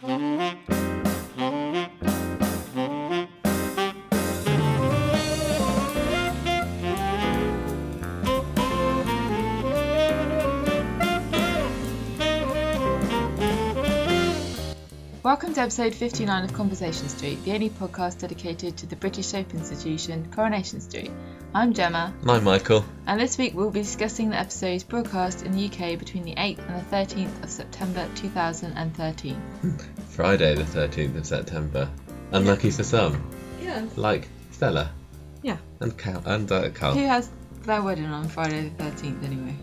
Welcome to episode 59 of Conversation Street, the only podcast dedicated to the British soap institution, Coronation Street. I'm Gemma. And I'm Michael. And this week we'll be discussing the episodes broadcast in the UK between the 8th and the 13th of September 2013. Friday the 13th of September. Unlucky for some. Yeah. Like Stella. Yeah. And Carl. Who has their wedding on Friday the 13th anyway?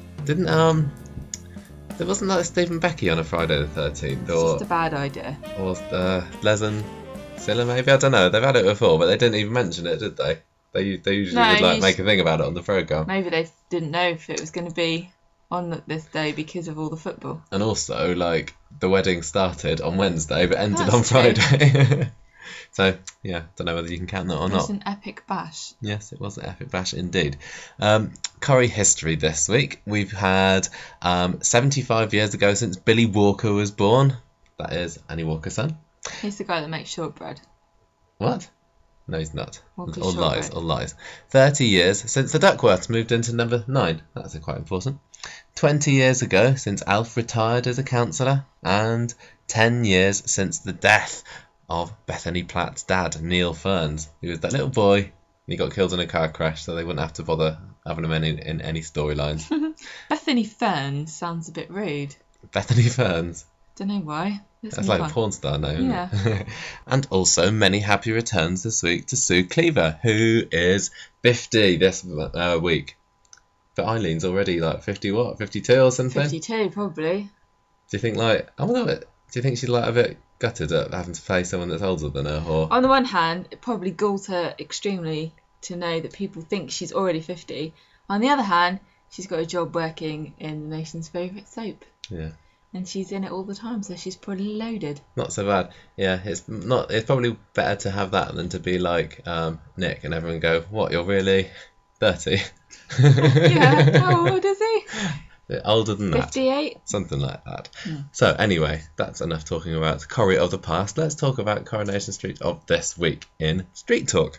There wasn't like Steve and Becky on a Friday the 13th, It's just a bad idea. Or Les and Scylla maybe? I don't know. They've had it before, but they didn't even mention it, did they? They usually would make a thing about it on the programme. Maybe they didn't know if it was going to be on this day because of all the football. And also, like, the wedding started on Wednesday but ended That's on true. Friday. So, yeah, don't know whether you can count that or It not. was an epic bash. Yes, it was an epic bash indeed. Corrie history this week. We've had 75 years ago since Billy Walker was born. That is Annie Walker's son. He's the guy that makes shortbread. What? No, he's not. Walker's All lies, shortbread. all lies. 30 years since the Duckworths moved into number 9. That's quite important. 20 years ago since Alf retired as a councillor. And 10 years since the death of Bethany Platt's dad, Neil Ferns. He was that little boy, and he got killed in a car crash, so they wouldn't have to bother having him in any storylines. Bethany Ferns sounds a bit rude. Bethany Ferns. Don't know why. That's like a porn star name, Yeah. isn't it? And also many happy returns this week to Sue Cleaver, who is 50 this week. But Eileen's already like 50 52 or something? 52 probably. Do you think do you think she's like a bit gutted at having to play someone that's older than her? Or On the one hand, it probably galls her extremely to know that people think she's already 50. On the other hand, she's got a job working in the nation's favourite soap. yeah, And she's in it all the time, so she's probably loaded. not so bad. Yeah, it's probably better to have that than to be like Nick and everyone go, what, you're really 30? Yeah, how old is he? Older than that. 58? Something like that. Yeah. So anyway, that's enough talking about Corrie of the past. Let's talk about Coronation Street of this week in Street Talk.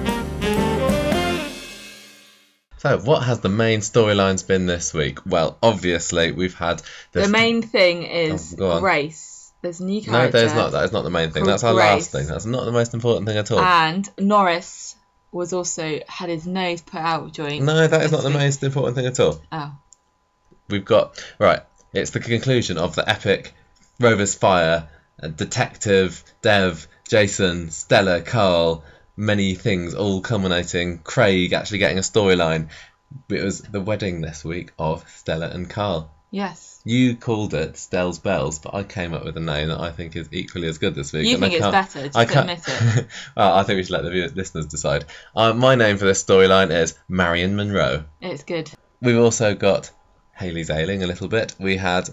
So what has the main storylines been this week? Well, obviously we've had The main thing is go on. Grace. There's a new No, character. there's not. That is not the main thing. called That's our Grace. last thing. That's not the most important thing at all. And Norris was also had his nose put out of joint. No, that is not the this week. most important thing at all. Oh. We've got, right, it's the conclusion of the epic Rover's Fire, Detective, Dev, Jason, Stella, Carl, many things all culminating, Craig actually getting a storyline. It was the wedding this week of Stella and Carl. Yes. You called it Stell's Bells, but I came up with a name that I think is equally as good this week. You and I think it's can't- better, just I can't- admit it. Well, I think we should let the listeners decide. My name for this storyline is Marion Monroe. It's good. We've also got Hayley's ailing a little bit. We had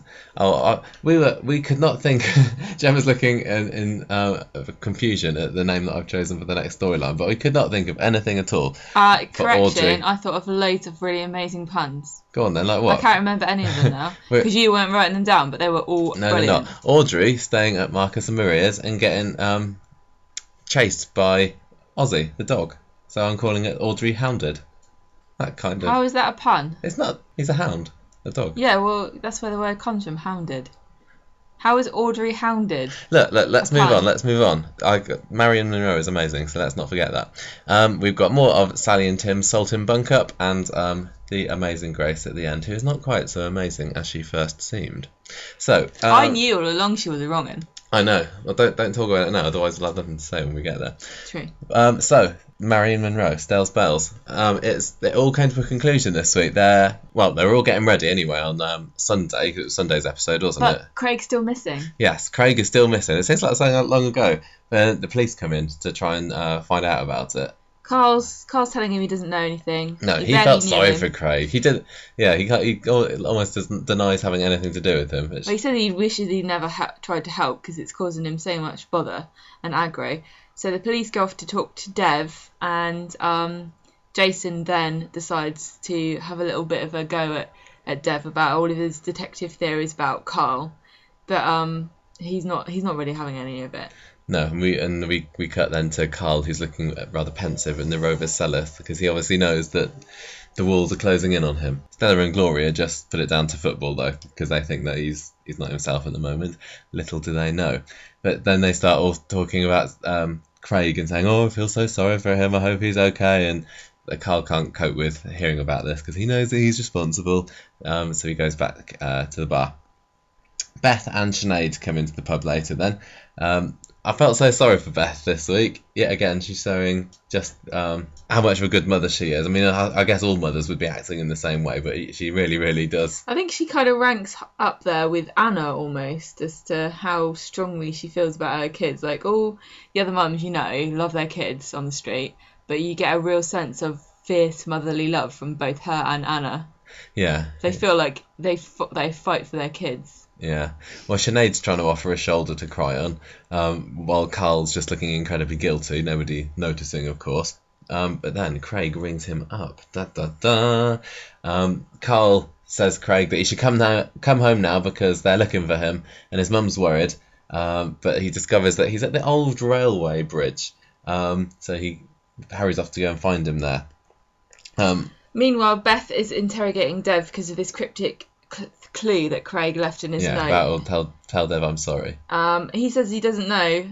we could not think. Gemma's looking in confusion at the name that I've chosen for the next storyline, but we could not think of anything at all. Audrey. Correction, I thought of loads of really amazing puns. Go on then, like what? I can't remember any of them now because you weren't writing them down, but they were all No, brilliant. they're not. Audrey staying at Marcus and Maria's and getting chased by Ozzy the dog. So I'm calling it Audrey Hounded. That kind of. How is that a pun? It's not. He's a hound. A dog. Yeah, well, that's where the word comes from, hounded. How is Audrey hounded? Look, let's A move pun. on. Marion Monroe is amazing, so let's not forget that. We've got more of Sally and Tim's Salt and Bunk Up, and the amazing Grace at the end, who is not quite so amazing as she first seemed. So I knew all along she was a wrong un. I know. Well, don't talk about it now, otherwise we'll have nothing to say when we get there. True. So Marion Monroe, Stell's Bells. It all came to a conclusion this week. They were all getting ready anyway on Sunday, because it was Sunday's episode, wasn't it? But Craig's still missing. Yes, Craig is still missing. It seems like something long ago. The police come in to try and find out about it. Carl's telling him he doesn't know anything. No, he barely felt knew sorry him. for Craig. He did. Yeah, he almost denies having anything to do with him. Well, he said he wishes he'd never tried to help because it's causing him so much bother and aggro. So the police go off to talk to Dev, and Jason then decides to have a little bit of a go at Dev about all of his detective theories about Carl. But he's not really having any of it. No, and we cut then to Carl, who's looking rather pensive in the Rover's cellar because he obviously knows that the walls are closing in on him. Stella and Gloria just put it down to football though, because they think that he's not himself at the moment. Little do they know. But then they start all talking about Craig and saying, "Oh, I feel so sorry for him. I hope he's okay." And Carl can't cope with hearing about this because he knows that he's responsible. So he goes back to the bar. Beth and Sinead come into the pub later then. I felt so sorry for Beth this week. Yet again, she's showing just how much of a good mother she is. I mean, I guess all mothers would be acting in the same way, but she really, really does. I think she kind of ranks up there with Anna almost as to how strongly she feels about her kids. Like all the other mums, love their kids on the street, but you get a real sense of fierce motherly love from both her and Anna. Yeah. They feel like they fight for their kids. Yeah. Well, Sinead's trying to offer a shoulder to cry on, while Carl's just looking incredibly guilty, nobody noticing, of course. But then Craig rings him up. Da, da, da. Carl says Craig that he should come home now because they're looking for him, and his mum's worried. But he discovers that he's at the old railway bridge. So he hurries off to go and find him there. Meanwhile, Beth is interrogating Dev because of this cryptic clue that Craig left in his note. Yeah, tell Dev I'm sorry. He says he doesn't know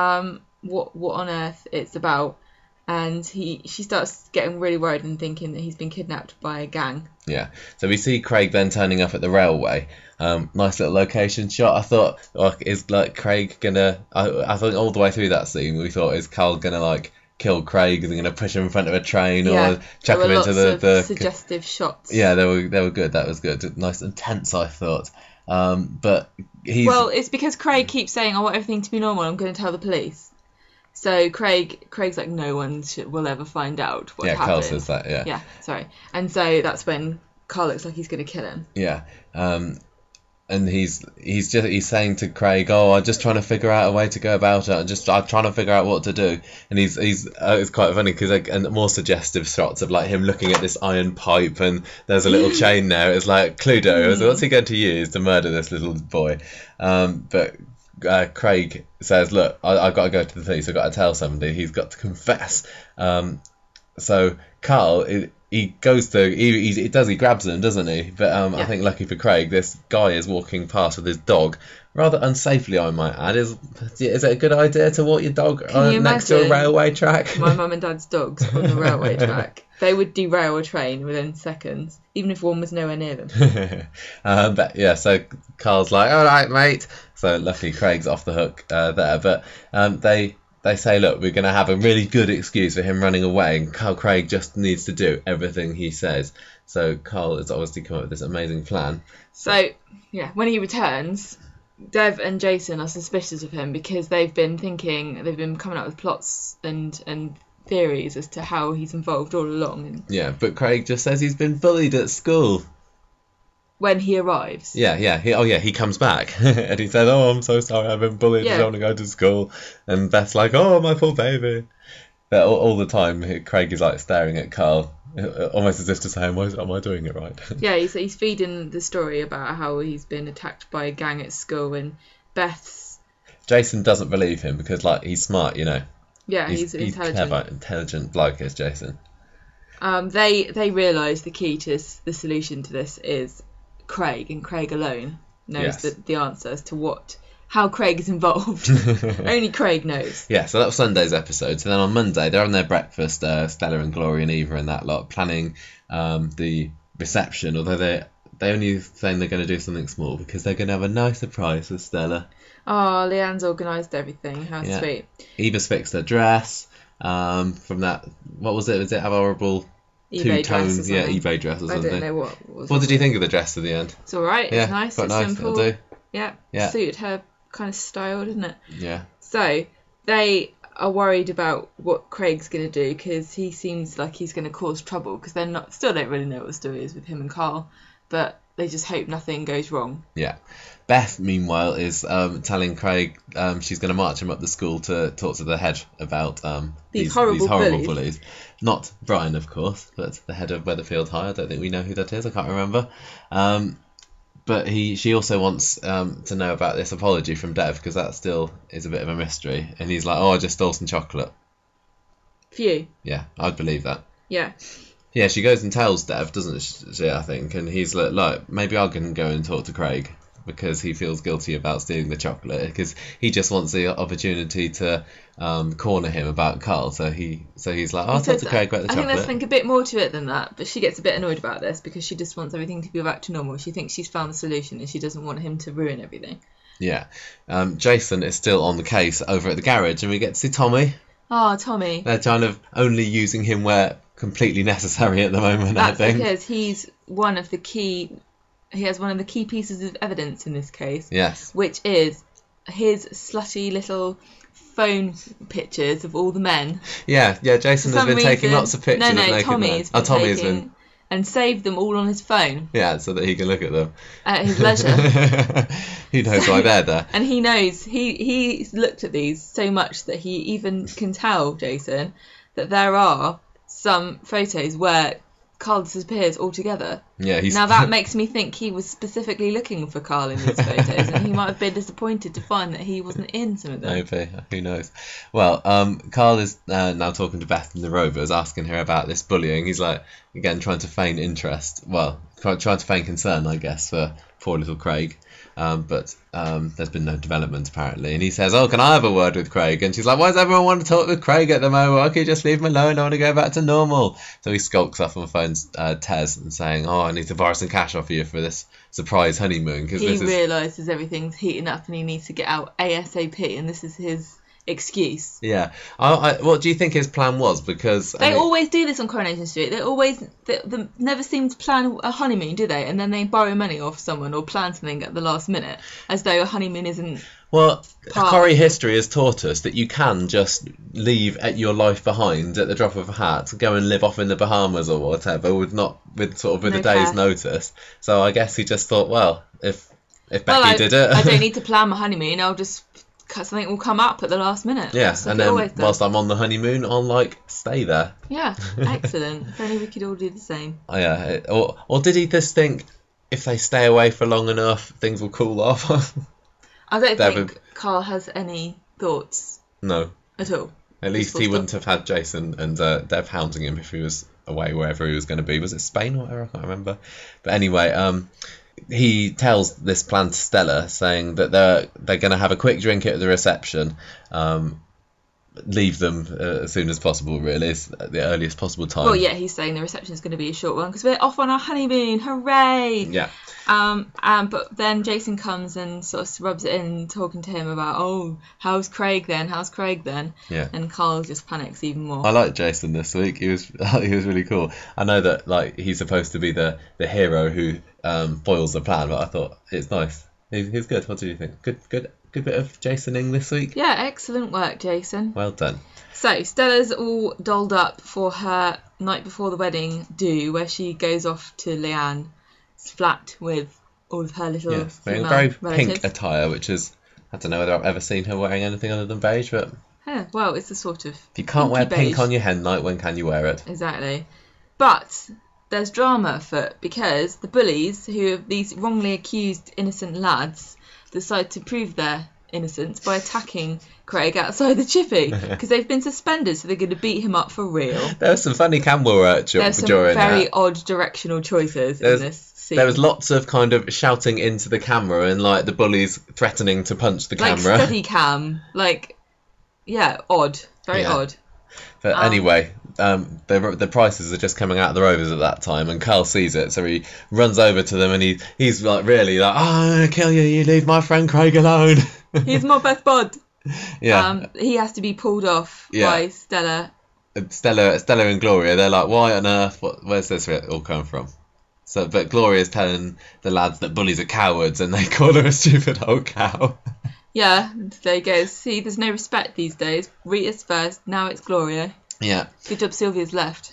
what on earth it's about, and she starts getting really worried and thinking that he's been kidnapped by a gang. Yeah, so we see Craig then turning up at the railway. Nice little location shot. I thought, is Craig gonna? I thought all the way through that scene we thought, is Carl gonna kill Craig? Is he gonna push him in front of a train or chuck him into the suggestive shots? Yeah, they were good. That was good. Nice and tense, I thought. But it's because Craig keeps saying, "I want everything to be normal. I'm going to tell the police." So Craig's like, no one will ever find out what happened. Yeah, Carl says that. Yeah. Yeah, sorry. And so that's when Carl looks like he's going to kill him. Yeah. And he's saying to Craig, "Oh, I'm just trying to figure out a way to go about it. I'm trying to figure out what to do." And it's quite funny because and more suggestive shots of him looking at this iron pipe, and there's a little chain there. It's like Cluedo. So what's he going to use to murder this little boy? But Craig says, "Look, I've got to go to the police. I've got to tell somebody. He's got to confess." So Carl, he goes to he grabs them, doesn't he? But I think lucky for Craig, this guy is walking past with his dog rather unsafely, I might add. Is it a good idea to walk your dog next to a railway track? My mum and dad's dogs on the railway track. They would derail a train within seconds, even if one was nowhere near them. But yeah, so Carl's like, "All right, mate." So luckily Craig's off the hook there. But they say, "Look, we're going to have a really good excuse for him running away, and Craig just needs to do everything he says." So Carl has obviously come up with this amazing plan. So yeah, when he returns, Dev and Jason are suspicious of him because they've been coming up with plots and theories as to how he's involved all along. Yeah, but Craig just says he's been bullied at school. When he arrives. Yeah. He comes back and he says, "Oh, I'm so sorry, I've been bullied. I don't want to go to school." And Beth's like, "Oh, my poor baby." But all the time, Craig is staring at Carl, almost as if to say, "Am I doing it right?" Yeah, he's feeding the story about how he's been attacked by a gang at school, and Jason doesn't believe him because he's smart, Yeah, he's intelligent. Clever, intelligent bloke is Jason. They realise the key to the solution to this is Craig, and Craig alone knows the answer as to how Craig is involved. Only Craig knows. Yeah, so that was Sunday's episode. So then on Monday, they're on their breakfast, Stella and Gloria and Eva and that lot, planning the reception, although they only saying they're going to do something small because they're going to have a nice surprise for Stella. Oh, Leanne's organised everything. How sweet. Eva's fixed her dress from that, what was it? Was it horrible eBay two-tone, eBay dress or something? I don't know what was. What did you think of the dress at the end? It's alright, it's nice, quite it's nice, simple. It'll do. Yeah, suited her kind of style, didn't it? Yeah. So, they are worried about what Craig's going to do because he seems like he's going to cause trouble because they're still don't really know what the story is with him and Carl, but they just hope nothing goes wrong. Yeah. Beth, meanwhile, is telling Craig she's going to march him up the school to talk to the head about these horrible bullies. Not Brian, of course, but the head of Weatherfield High. I don't think we know who that is. I can't remember. But she also wants to know about this apology from Dev, because that still is a bit of a mystery. And he's like, oh, I just stole some chocolate. Phew. Yeah, I'd believe that. Yeah. Yeah, she goes and tells Dev, doesn't she, I think? And he's like, maybe I can go and talk to Craig, because he feels guilty about stealing the chocolate, because he just wants the opportunity to corner him about Carl. So he's like, I'll talk to Craig about the chocolate. I think there's like a bit more to it than that, but she gets a bit annoyed about this because she just wants everything to be back to normal. She thinks she's found the solution and she doesn't want him to ruin everything. Yeah. Jason is still on the case over at the garage, and we get to see Tommy. Oh, Tommy. They're kind of only using him where completely necessary at the moment, That's I think. because he has one of the key pieces of evidence in this case. Yes. Which is his slutty little phone pictures of all the men. Yeah, Jason has been taking lots of pictures of naked men. Tommy's been. And saved them all on his phone. Yeah, so that he can look at them. At his leisure. Who knows why they're there. And he knows, he's looked at these so much that he even can tell, Jason, that there are some photos where Carl disappears altogether. Yeah, now that makes me think he was specifically looking for Carl in these photos, and he might have been disappointed to find that he wasn't in some of them. Maybe, who knows. Well, Carl is now talking to Beth and the Rovers, asking her about this bullying. He's like, again, trying to feign interest. Well, trying to feign concern, I guess, for poor little Craig. But there's been no development apparently, and he says, oh, can I have a word with Craig? And she's like, why does everyone want to talk with Craig at the moment? Why can't you just leave him alone? I want to go back to normal. So he skulks off and phones Tez and saying, oh, I need to borrow some cash off you for this surprise honeymoon. He realises everything's heating up and he needs to get out ASAP, and this is his excuse. Yeah. What do you think his plan was? Because they always do this on Coronation Street. They never seem to plan a honeymoon, do they? And then they borrow money off someone or plan something at the last minute, as though a honeymoon isn't. Well, Corrie history has taught us that you can just leave your life behind at the drop of a hat, go and live off in the Bahamas or whatever, with a day's notice. So I guess he just thought, well, if Becky did it, I don't need to plan my honeymoon. I'll just. Something will come up at the last minute. Yeah, and then whilst I'm on the honeymoon, I'll stay there. Yeah, excellent. If only we could all do the same. Oh, yeah, or did he just think if they stay away for long enough, things will cool off? I don't think Carl has any thoughts. No. At all. At least he wouldn't have had Jason and Dev hounding him if he was away wherever he was going to be. Was it Spain or whatever? I can't remember. But anyway, he tells this plan to Stella, saying that they're going to have a quick drink at the reception, leave them as soon as possible, really, at the earliest possible time. Well, yeah, he's saying the reception is going to be a short one because we're off on our honeymoon, hooray! Yeah. But then Jason comes and sort of rubs it in, talking to him about, oh, how's Craig then? Yeah. And Carl just panics even more. I liked Jason this week. He was really cool. I know that he's supposed to be the hero who foils the plan, but I thought it's nice. He's good. What do you think? Good bit of Jasoning this week. Yeah, excellent work, Jason. Well done. So Stella's all dolled up for her night before the wedding do, where she goes off to Leanne's flat with all of her little wearing very relatives. Pink attire, which is, I don't know whether I've ever seen her wearing anything other than beige, but well, it's a sort of. If you can't wear pink beige on your hen night, when can you wear it? Exactly, but there's drama afoot because the bullies, who are these wrongly accused innocent lads, decide to prove their innocence by attacking Craig outside the chippy because they've been suspended, so they're going to beat him up for real. There was some funny camera work during that. There's some very odd directional choices in this scene. There was lots of kind of shouting into the camera and the bullies threatening to punch the camera. Like steady cam. Odd. Very odd. But anyway, the prices are just coming out of the Rovers at that time, and Carl sees it, so he runs over to them and he's really oh, I'm going to kill you, you leave my friend Craig alone. He's my best bud. Yeah. He has to be pulled off by Stella. Stella and Gloria, they're like, why on earth, where's this all come from? So, but Gloria's telling the lads that bullies are cowards, and they call her a stupid old cow. Yeah, there you go. See, there's no respect these days. Rita's first, now it's Gloria. Yeah. Good job Sylvia's left.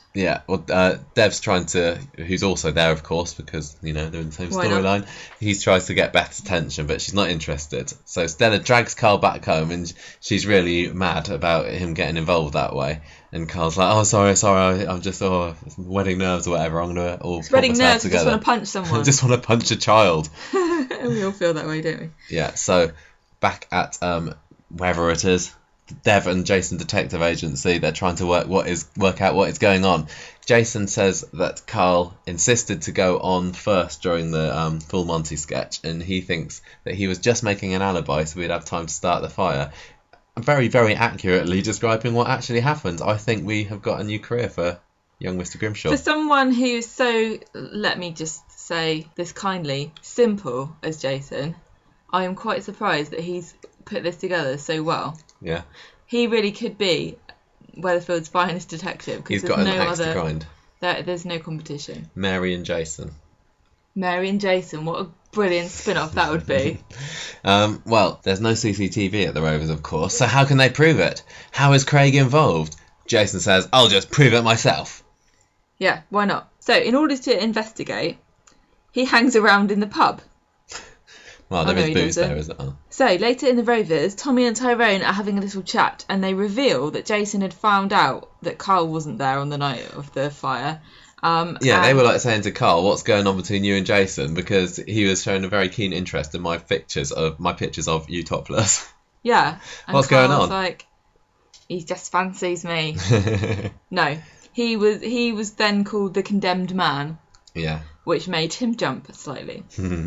Yeah, well, Dev's trying to, who's also there, of course, because, they're in the same Why not? storyline. He tries to get Beth's attention, but she's not interested. So Stella drags Carl back home, and she's really mad about him getting involved that way. And Carl's like, oh, sorry, I'm just, wedding nerves or whatever. I'm going to all pull Wedding this out nerves, I just together. want to punch someone. I just want to punch a child. We all feel that way, don't we? Yeah, so back at wherever it is, Dev and Jason Detective Agency, they're trying to work out what is going on. Jason says that Carl insisted to go on first during the Full Monty sketch, and he thinks that he was just making an alibi so we'd have time to start the fire. Very, very accurately describing what actually happened. I think we have got a new career for young Mr. Grimshaw. For someone who's so, let me just say this kindly, simple as Jason, I am quite surprised that he's put this together so well. Yeah. He really could be Weatherfield's finest detective. He's got an axe to grind. There's no competition. Mary and Jason. Mary and Jason, what a brilliant spin-off that would be. Well, there's no CCTV at the Rovers, of course, so how can they prove it? How is Craig involved? Jason says, I'll just prove it myself. Yeah, why not? So, in order to investigate, he hangs around in the pub. Well, there is booze there, isn't there? So, later in the Rovers, Tommy and Tyrone are having a little chat, and they reveal that Jason had found out that Carl wasn't there on the night of the fire. They were like saying to Carl, what's going on between you and Jason? Because he was showing a very keen interest in my pictures of you topless. Yeah. And What's Carl going on? was like, he just fancies me. No. He was then called the Condemned Man. Yeah. Which made him jump slightly.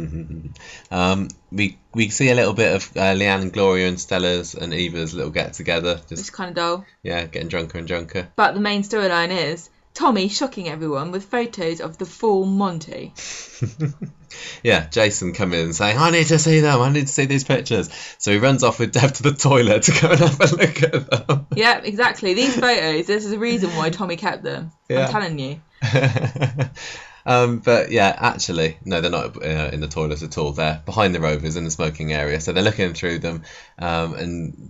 We see a little bit of Leanne and Gloria and Stella's and Eva's little get together. It's kind of dull. Yeah, getting drunker and drunker. But the main storyline is Tommy shocking everyone with photos of the full Monty. Yeah, Jason come in and saying, I need to see them, I need to see these pictures. So he runs off with Dev to the toilet to go and have a look at them. Yeah, exactly. These photos, this is the reason why Tommy kept them. Yeah. I'm telling you. But yeah, actually, no, they're not in the toilets at all. They're behind the Rovers in the smoking area. So they're looking through them and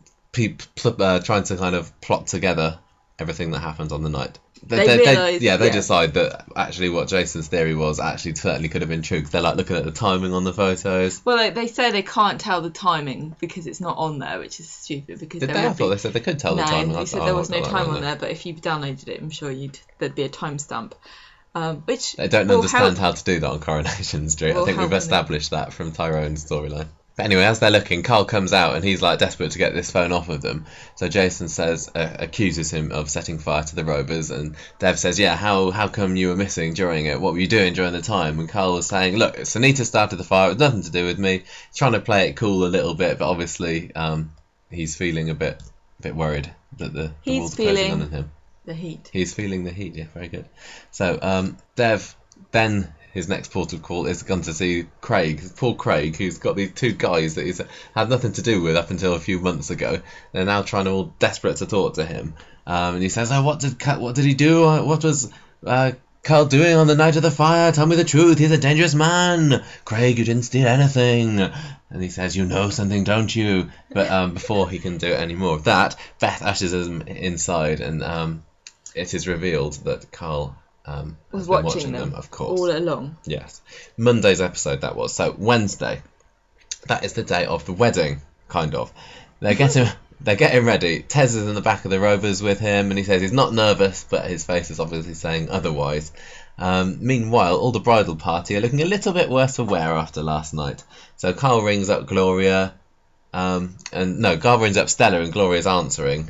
trying to kind of plot together everything that happens on the night. They decide that actually what Jason's theory was actually certainly could have been true, because they're like looking at the timing on the photos. Well, they say they can't tell the timing because it's not on there, which is stupid. Because I thought they said they could tell the timing. No, they said there was no time on there, but if you downloaded it, I'm sure there'd be a timestamp. Which they don't understand how to do that on Coronation Street. I think we've established that from Tyrone's storyline. But anyway, as they're looking, Carl comes out and he's like desperate to get this phone off of them. So Jason accuses him of setting fire to the Rovers, and Dev says, yeah, how come you were missing during it? What were you doing during the time? And Carl was saying, look, Sunita started the fire, it had nothing to do with me. He's trying to play it cool a little bit, but obviously he's feeling a bit worried that the world's closing on him. The heat. He's feeling the heat, yeah, very good. So Dev then... his next port of call is gone to see Craig, poor Craig, who's got these two guys that he's had nothing to do with up until a few months ago. They're now trying to all desperate to talk to him, and he says, "Oh, what did he do? What was Carl doing on the night of the fire? Tell me the truth. He's a dangerous man. Craig, you didn't steal anything." And he says, "You know something, don't you?" But before he can do any more of that, Beth ushers him inside, and it is revealed that Carl. Was watching them, of course, all along. Yes, Monday's episode that was. So Wednesday, that is the day of the wedding, kind of. They're getting ready. Tez is in the back of the Rovers with him, and he says he's not nervous, but his face is obviously saying otherwise. Meanwhile, all the bridal party are looking a little bit worse for wear after last night. So Carl rings up Gloria, Carl rings up Stella, and Gloria's answering.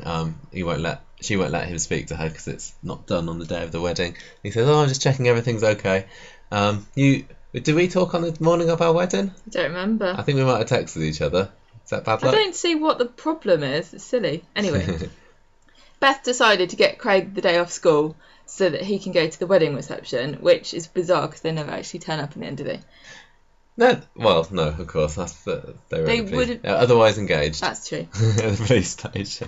She won't let him speak to her because it's not done on the day of the wedding. He says, "Oh, I'm just checking everything's okay." Did we talk on the morning of our wedding? I don't remember. I think we might have texted each other. Is that bad luck? I don't see what the problem is. It's silly. Anyway, Beth decided to get Craig the day off school so that he can go to the wedding reception, which is bizarre because they never actually turn up in the end of the day. No, well, no, of course. They would otherwise engaged. That's true. At the police station.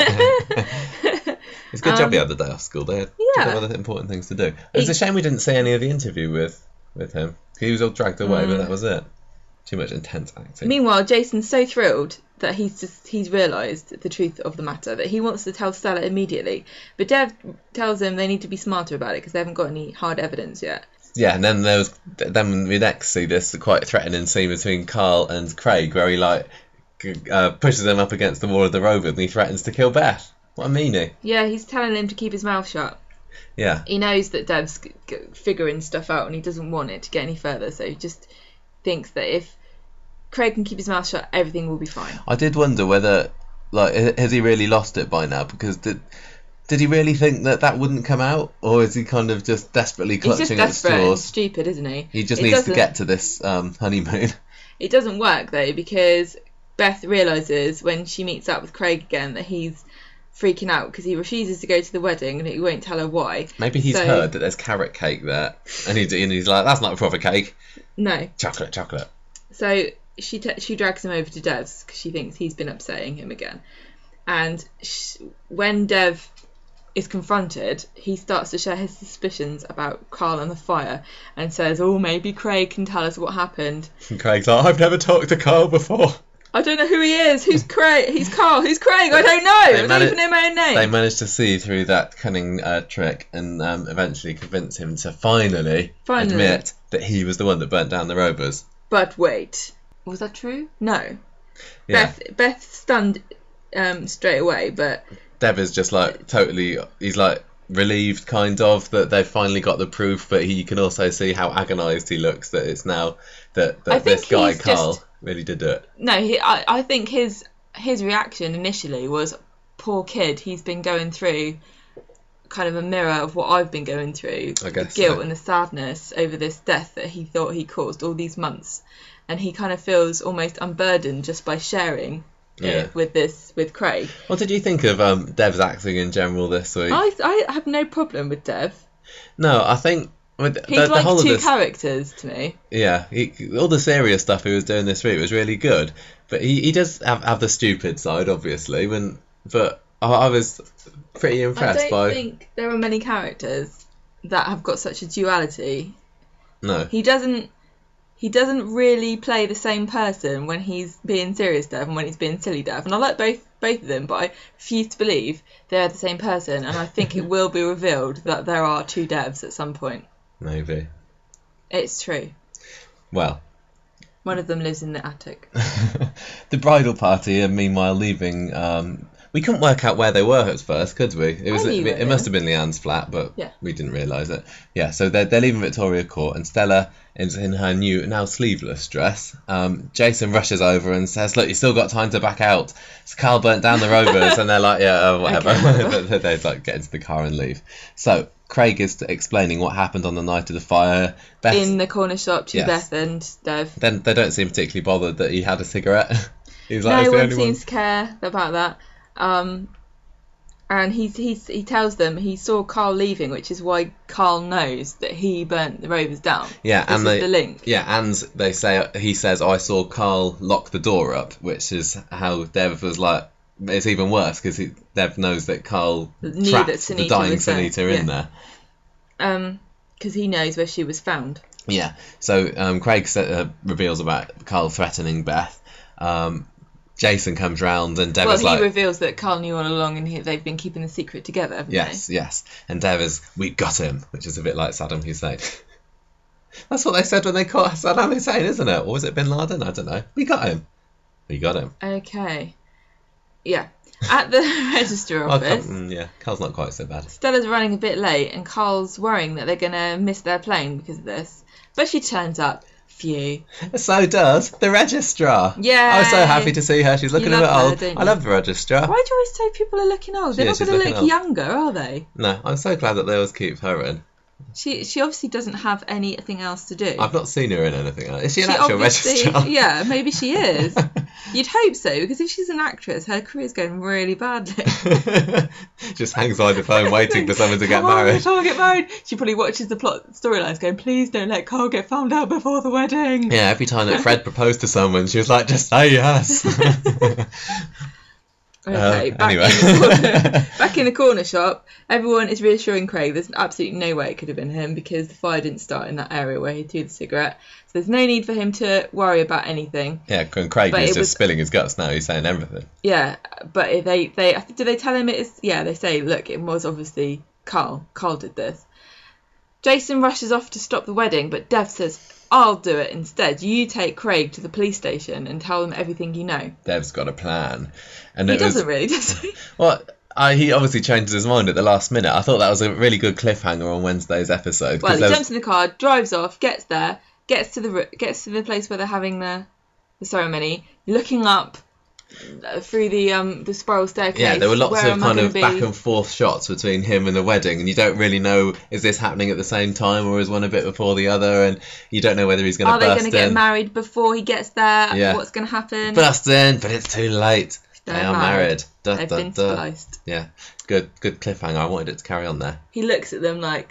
It's a good job he had the day off school. They had other important things to do. It's a shame we didn't see any of the interview with him. He was all dragged away, but that was it. Too much intense acting. Meanwhile, Jason's so thrilled that he's realised the truth of the matter, that he wants to tell Stella immediately. But Dev tells him they need to be smarter about it because they haven't got any hard evidence yet. Yeah, and then we next see this quite threatening scene between Carl and Craig where he pushes him up against the wall of the Rover and he threatens to kill Beth. What a meanie. Yeah, he's telling him to keep his mouth shut. Yeah. He knows that Dev's figuring stuff out and he doesn't want it to get any further, so he just thinks that if Craig can keep his mouth shut, everything will be fine. I did wonder whether, has he really lost it by now? Because did he really think that wouldn't come out? Or is he kind of just desperately clutching at straws? He's just desperate and stupid, isn't he? He just needs to get to this honeymoon. It doesn't work, though, because Beth realises when she meets up with Craig again that he's freaking out because he refuses to go to the wedding and he won't tell her why. Maybe he's heard that there's carrot cake there and he's like, that's not a proper cake. No. Chocolate. So she drags him over to Dev's because she thinks he's been upsetting him again. And when Dev is confronted, he starts to share his suspicions about Carl and the fire and says, oh, maybe Craig can tell us what happened. And Craig's like, I've never talked to Carl before. I don't know who he is. Who's Craig? He's Carl. Who's Craig? I don't know. I don't even know my own name. They managed to see through that cunning trick and eventually convince him to finally admit that he was the one that burnt down the Rovers. But wait, was that true? No. Yeah. Beth stunned straight away, but Dev is just he's relieved kind of that they've finally got the proof, but he can also see how agonised he looks that it's now that this guy Carl really did it. No, I think his reaction initially was, poor kid, he's been going through kind of a mirror of what I've been going through. I guess the guilt so. And the sadness over this death that he thought he caused all these months. And he kind of feels almost unburdened just by sharing it with Craig. What did you think of Dev's acting in general this week? I have no problem with Dev. No, I think... He's like whole two characters to me. Yeah, all the serious stuff he was doing this week was really good, but he does have the stupid side, obviously. But I was pretty impressed by. I don't think there are many characters that have got such a duality. No, he doesn't really play the same person when he's being serious Dev and when he's being silly Dev. And I like both of them, but I refuse to believe they're the same person. And I think it will be revealed that there are two Devs at some point. Maybe. It's true. Well. One of them lives in the attic. The bridal party are meanwhile leaving. We couldn't work out where they were at first, could we? It must have been Leanne's flat, but we didn't realise it. Yeah, so they're leaving Victoria Court and Stella is in her new, now sleeveless dress. Jason rushes over and says, look, you still got time to back out. So Carl burnt down the Rovers and they're like, whatever. Okay. They get into the car and leave. So Craig is explaining what happened on the night of the fire. In the corner shop to Beth and Dev. Then they don't seem particularly bothered that he had a cigarette. He's like, no one seems to care about that. And he tells them he saw Carl leaving, which is why Carl knows that he burnt the Rovers down. Yeah, this is the link. Yeah, and he says, I saw Carl lock the door up, which is how Dev was like. It's even worse because Dev knows that Carl trapped the dying Sunita in there. Because he knows where she was found. Yeah. So Craig reveals about Carl threatening Beth. Jason comes round and Dev is like... he reveals that Carl knew all along and they've been keeping the secret together, haven't they? Yes. And Dev is, we got him, which is a bit like Saddam Hussein. That's what they said when they caught Saddam Hussein, isn't it? Or was it Bin Laden? I don't know. We got him. Okay. Yeah. At the register office... Carl's not quite so bad. Stella's running a bit late and Carl's worrying that they're going to miss their plane because of this. But she turns up. Phew. So does the registrar. Yeah. I was so happy to see her. She's looking a bit old. I love the registrar. Why do you always say people are looking old? They're not going to look younger, are they? No, I'm so glad that they always keep her in. She obviously doesn't have anything else to do. I've not seen her in anything else. Is she an actual registrar? Yeah, maybe she is. You'd hope so, because if she's an actress, her career's going really badly. Just hangs by the phone waiting for someone to get married. Carl get married. She probably watches the plot storylines going, please don't let Carl get found out before the wedding. Yeah, every time that Fred proposed to someone, she was like, just say yes. Okay, Anyway. back in the corner shop, everyone is reassuring Craig there's absolutely no way it could have been him because the fire didn't start in that area where he threw the cigarette. So there's no need for him to worry about anything. Yeah, and Craig is just spilling his guts now. He's saying everything. Yeah, but if they do they tell him it is? Yeah, they say, look, it was obviously Carl. Carl did this. Jason rushes off to stop the wedding, but Dev says, I'll do it instead. You take Craig to the police station and tell them everything you know. Dev's got a plan. And he doesn't really, does he? Well, he obviously changes his mind at the last minute. I thought that was a really good cliffhanger on Wednesday's episode. Well, he jumps in the car, drives off, gets there, gets to the place where they're having the ceremony, looking up through the spiral staircase. Yeah, there were lots of kind of back and forth shots between him and the wedding, and you don't really know, is this happening at the same time or is one a bit before the other, and you don't know whether he's going to burst in. Are they going to get married before he gets there? Yeah. What's going to happen? Burst in, but it's too late. They are married. They've been spliced. Yeah, good cliffhanger. I wanted it to carry on there. He looks at them like,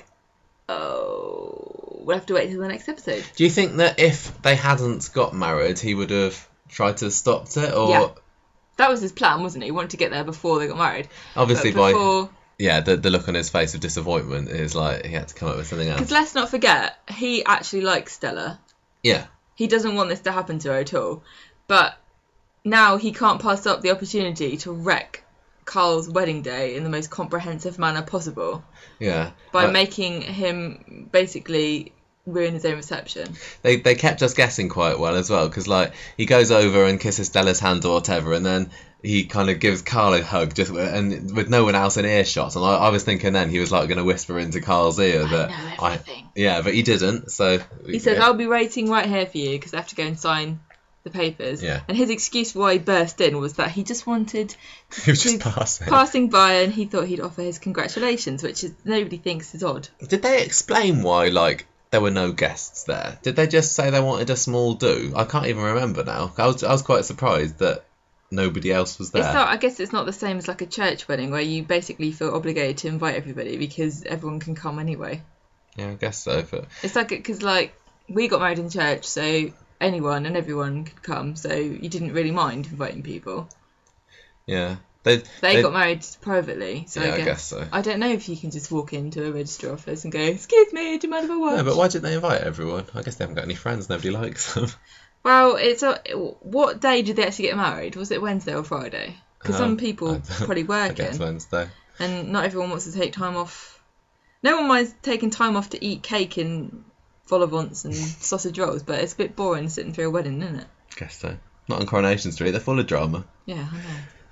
oh, we'll have to wait till the next episode. Do you think that if they hadn't got married, he would have tried to stop it? Or... Yeah. That was his plan, wasn't it? He wanted to get there before they got married. Obviously, the look on his face of disappointment is like he had to come up with something else. Because let's not forget, he actually likes Stella. Yeah. He doesn't want this to happen to her at all. But now he can't pass up the opportunity to wreck Carl's wedding day in the most comprehensive manner possible. Yeah. By making him basically ruin his own reception. They kept us guessing quite well as well, because like he goes over and kisses Stella's hand or whatever, and then he kind of gives Carl a hug and with no one else in earshot. And I was thinking then he was like going to whisper into Carl's ear that I know everything. Yeah, but he didn't. So he said, "I'll be waiting right here for you because I have to go and sign the papers." Yeah. And his excuse for why he burst in was that he just wanted he was just passing by, and he thought he'd offer his congratulations, which nobody thinks is odd. Did they explain why there were no guests there? Did they just say they wanted a small do? I can't even remember now. I was quite surprised that nobody else was there. I guess it's not the same as like a church wedding where you basically feel obligated to invite everybody because everyone can come anyway. Yeah, I guess so. But it's like because we got married in church, so anyone and everyone could come. So you didn't really mind inviting people. Yeah. They got married privately, so yeah, I guess so. I don't know if you can just walk into a register office and go, "Excuse me, do you mind if I watch?" No, but why didn't they invite everyone? I guess they haven't got any friends. Nobody likes them. Well, what day did they actually get married? Was it Wednesday or Friday? Because some people probably working. I guess Wednesday. And not everyone wants to take time off. No one minds taking time off to eat cake and vol au vents and sausage rolls, but it's a bit boring sitting through a wedding, isn't it? Guess so. Not on Coronation Street. They're full of drama. Yeah, I know.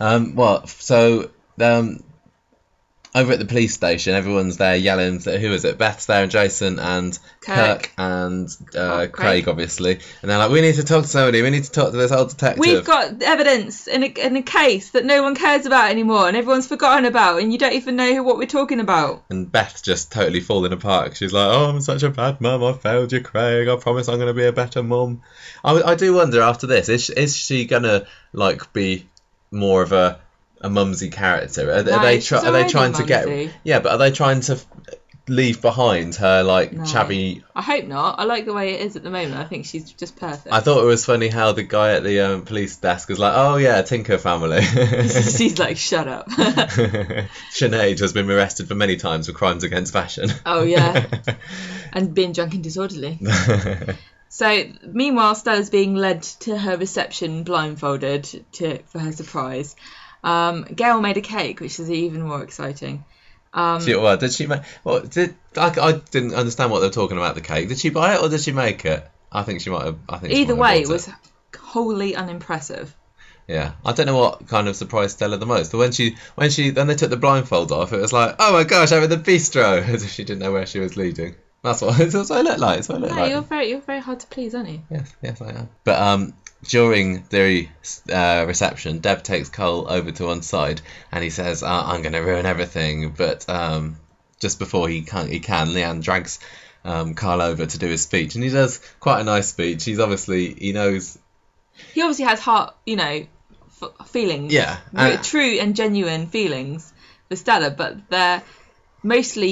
Over at the police station, everyone's there yelling. Who is it? Beth's there, and Jason and Kirk and Craig, obviously. And they're like, "We need to talk to somebody. We need to talk to this old detective. We've got evidence in a case that no one cares about anymore, and everyone's forgotten about, and you don't even know what we're talking about." And Beth's just totally falling apart. She's like, "Oh, I'm such a bad mum. I failed you, Craig. I promise I'm going to be a better mum." I do wonder after this, is she going to be more of a mumsy character? Are they trying to get? Yeah, but are they trying to leave behind her shabby? I hope not. I like the way it is at the moment. I think she's just perfect. I thought it was funny how the guy at the police desk was like, "Oh yeah, Tinker family." She's like, "Shut up." Sinead has been arrested for many times for crimes against fashion. Oh yeah, and being drunk and disorderly. So, meanwhile, Stella's being led to her reception blindfolded for her surprise. Gail made a cake, which is even more exciting. Did she make? I didn't understand what they were talking about the cake. Did she buy it or did she make it? I think she might have. Either way, it was wholly unimpressive. Yeah, I don't know what kind of surprised Stella the most. But when they took the blindfold off, it was like, "Oh my gosh, I'm at the bistro," as if she didn't know where she was leading. That's what it looked like. You're very hard to please, aren't you? Yes, I am. But during the reception, Deb takes Cole over to one side and he says, "I'm going to ruin everything." But just before he can, Leanne drags Carl over to do his speech, and he does quite a nice speech. He knows. He obviously has heart, feelings. Yeah, true and genuine feelings for Stella, but they're mostly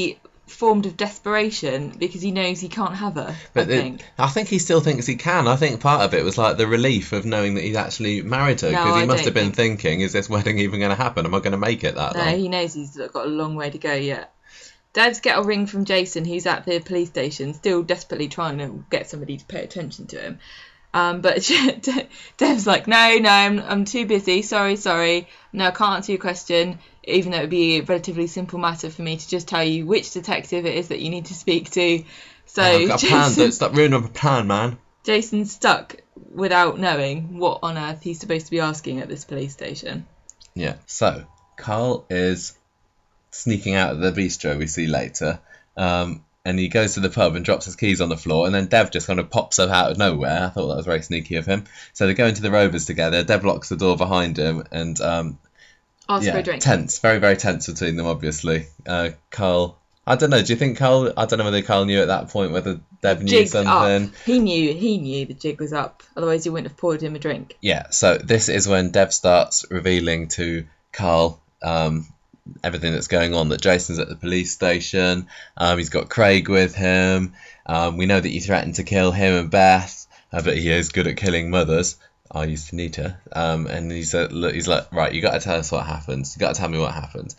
formed of desperation because he knows he can't have her. I think he still thinks he can. I think part of it was like the relief of knowing that he'd actually married her, because he must have been thinking, is this wedding even going to happen? Am I going to make it that long? No, he knows he's got a long way to go yet. Dad's get a ring from Jason, who's at the police station, still desperately trying to get somebody to pay attention to him. But Dev's like, no, I'm too busy. Sorry. No, I can't answer your question, even though it would be a relatively simple matter for me to just tell you which detective it is that you need to speak to. So I've got a plan. Don't stop ruining my plan, man. Jason's stuck without knowing what on earth he's supposed to be asking at this police station. Yeah, so Carl is sneaking out of the bistro we see later. And he goes to the pub and drops his keys on the floor, and then Dev just kind of pops up out of nowhere. I thought that was very sneaky of him. So they go into the Rovers together. Dev locks the door behind him, and ask for a drink. Tense, very, very tense between them, obviously. Carl, I don't know. Do you think Carl? I don't know whether Carl knew at that point whether Dev knew something. Up. He knew the jig was up. Otherwise, he wouldn't have poured him a drink. Yeah. So this is when Dev starts revealing to Carl everything that's going on, that Jason's at the police station, he's got Craig with him, we know that he threatened to kill him and Beth, but he is good at killing mothers. I used to need her. And he's like, right, you got to tell us what happened. You got to tell me what happened.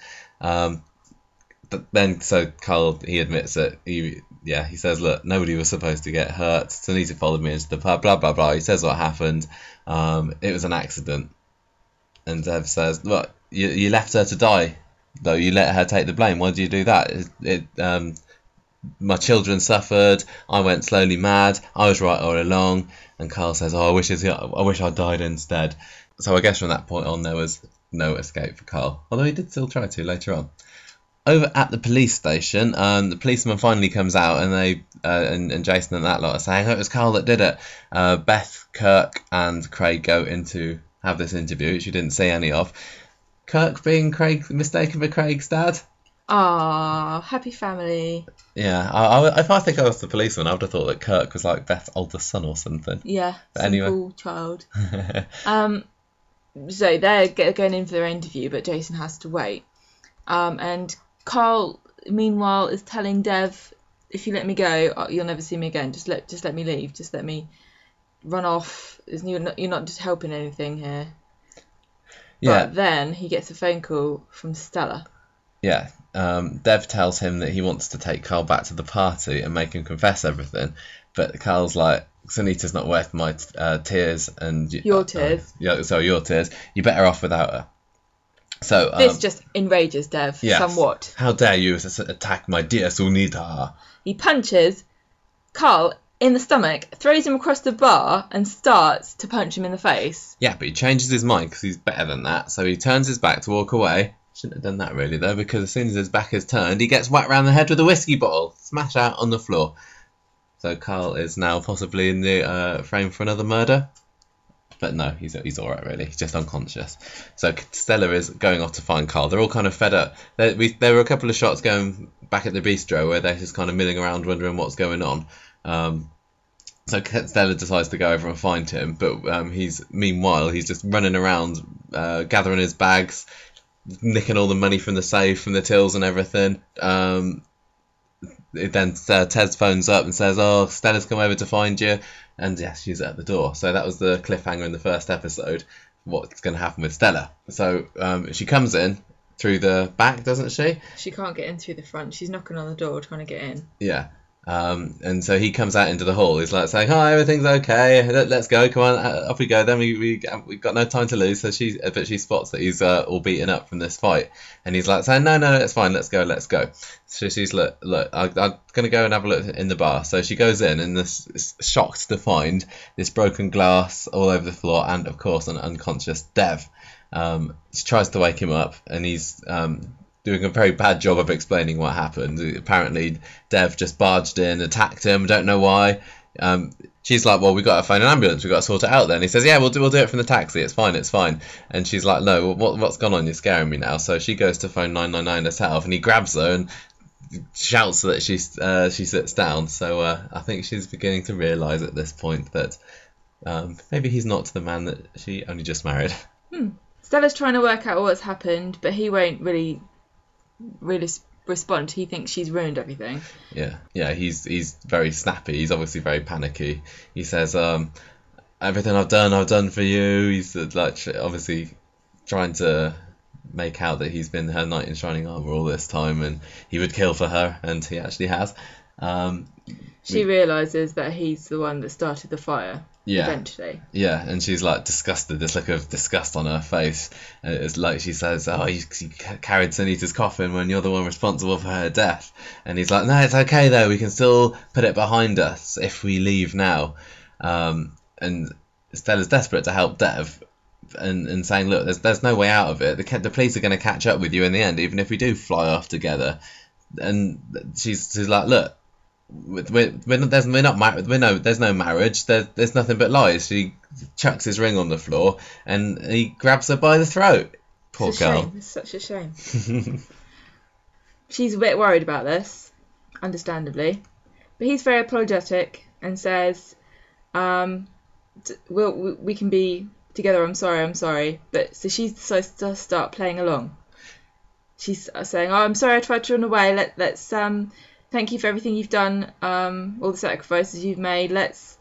But then, so Carl, he admits that he says, look, nobody was supposed to get hurt. Sunita followed me into the pub, blah, blah, blah. He says what happened. It was an accident. And Dev says, look, you left her to die, though. You let her take the blame. Why did you do that? My children suffered. I went slowly mad. I was right all along. And Carl says, I wish I died instead. So I guess from that point on, there was no escape for Carl. Although he did still try to later on. Over at the police station, the policeman finally comes out, and they and Jason and that lot are saying, it was Carl that did it. Beth, Kirk, and Craig go in to have this interview, which you didn't see any of. Kirk being mistaken for Craig's dad. Ah, happy family. Yeah, if I think I was the policeman, I would have thought that Kirk was like Beth's older son or something. Yeah, but simple anyway. Child. So they're going in for their interview, but Jason has to wait. And Carl, meanwhile, is telling Dev, if you let me go, you'll never see me again. Just let me leave. Just let me run off. You're not just helping anything here. Yeah. But then he gets a phone call from Stella. Yeah. Dev tells him that he wants to take Carl back to the party and make him confess everything. But Carl's like, Sunita's not worth my tears and... Your tears. Your tears. You're better off without her. So this just enrages Dev somewhat. How dare you attack my dear Sunita? He punches Carl in the stomach, throws him across the bar, and starts to punch him in the face. Yeah, but he changes his mind because he's better than that. So he turns his back to walk away. Shouldn't have done that really though, because as soon as his back is turned, he gets whacked round the head with a whiskey bottle, smash out on the floor. So Carl is now possibly in the frame for another murder. But no, he's all right really. He's just unconscious. So Stella is going off to find Carl. They're all kind of fed up. There were a couple of shots going back at the bistro where they're just kind of milling around wondering what's going on. So Stella decides to go over and find him, but he's just running around gathering his bags, nicking all the money from the safe, from the tills and everything. Then Tez phones up and says, oh, Stella's come over to find you. And yes, she's at the door. So that was the cliffhanger in the first episode. What's going to happen with Stella? So she comes in through the back, doesn't she? She can't get in through the front. She's knocking on the door trying to get in. Yeah. And so he comes out into the hall. He's like saying, "Hi, everything's okay. Let's go. Come on, off we go." Then we've got no time to lose. So she spots that he's all beaten up from this fight, and he's like saying, "No, it's fine. Let's go." So she's look. I'm gonna go and have a look in the bar. So she goes in and is shocked to find this broken glass all over the floor, and of course an unconscious Dev. She tries to wake him up, and he's doing a very bad job of explaining what happened. Apparently, Dev just barged in, attacked him. Don't know why. She's like, "Well, we got to phone an ambulance. We got to sort it out." Then he says, "Yeah, we'll do it from the taxi. It's fine." And she's like, "No, what's gone on? You're scaring me now." So she goes to phone 999 herself, and he grabs her and shouts so that she sits down. So I think she's beginning to realise at this point that maybe he's not the man that she only just married. Stella's trying to work out what's happened, but he won't really respond. He thinks she's ruined everything. Yeah. He's very snappy. He's obviously very panicky. He says, everything I've done for you. He's like obviously trying to make out that he's been her knight in shining armor all this time, and he would kill for her, and he actually has. She realises that he's the one that started the fire. Yeah. Eventually. Yeah, and she's like disgusted. This look of disgust on her face. And it's like she says, "Oh, you carried Sunita's coffin when you're the one responsible for her death." And he's like, "No, it's okay though. We can still put it behind us if we leave now." And Stella's desperate to help Dev, and saying, "Look, there's no way out of it. The police are going to catch up with you in the end, even if we do fly off together." And she's like, "Look. We're not married. There's no marriage. There's nothing but lies." She chucks his ring on the floor and he grabs her by the throat. Poor girl. It's such a shame. She's a bit worried about this, understandably, but he's very apologetic and says, "We can be together. I'm sorry." But so she decides to start playing along. She's saying, "Oh, I'm sorry. I tried to run away. Let's thank you for everything you've done, all the sacrifices you've made. Let's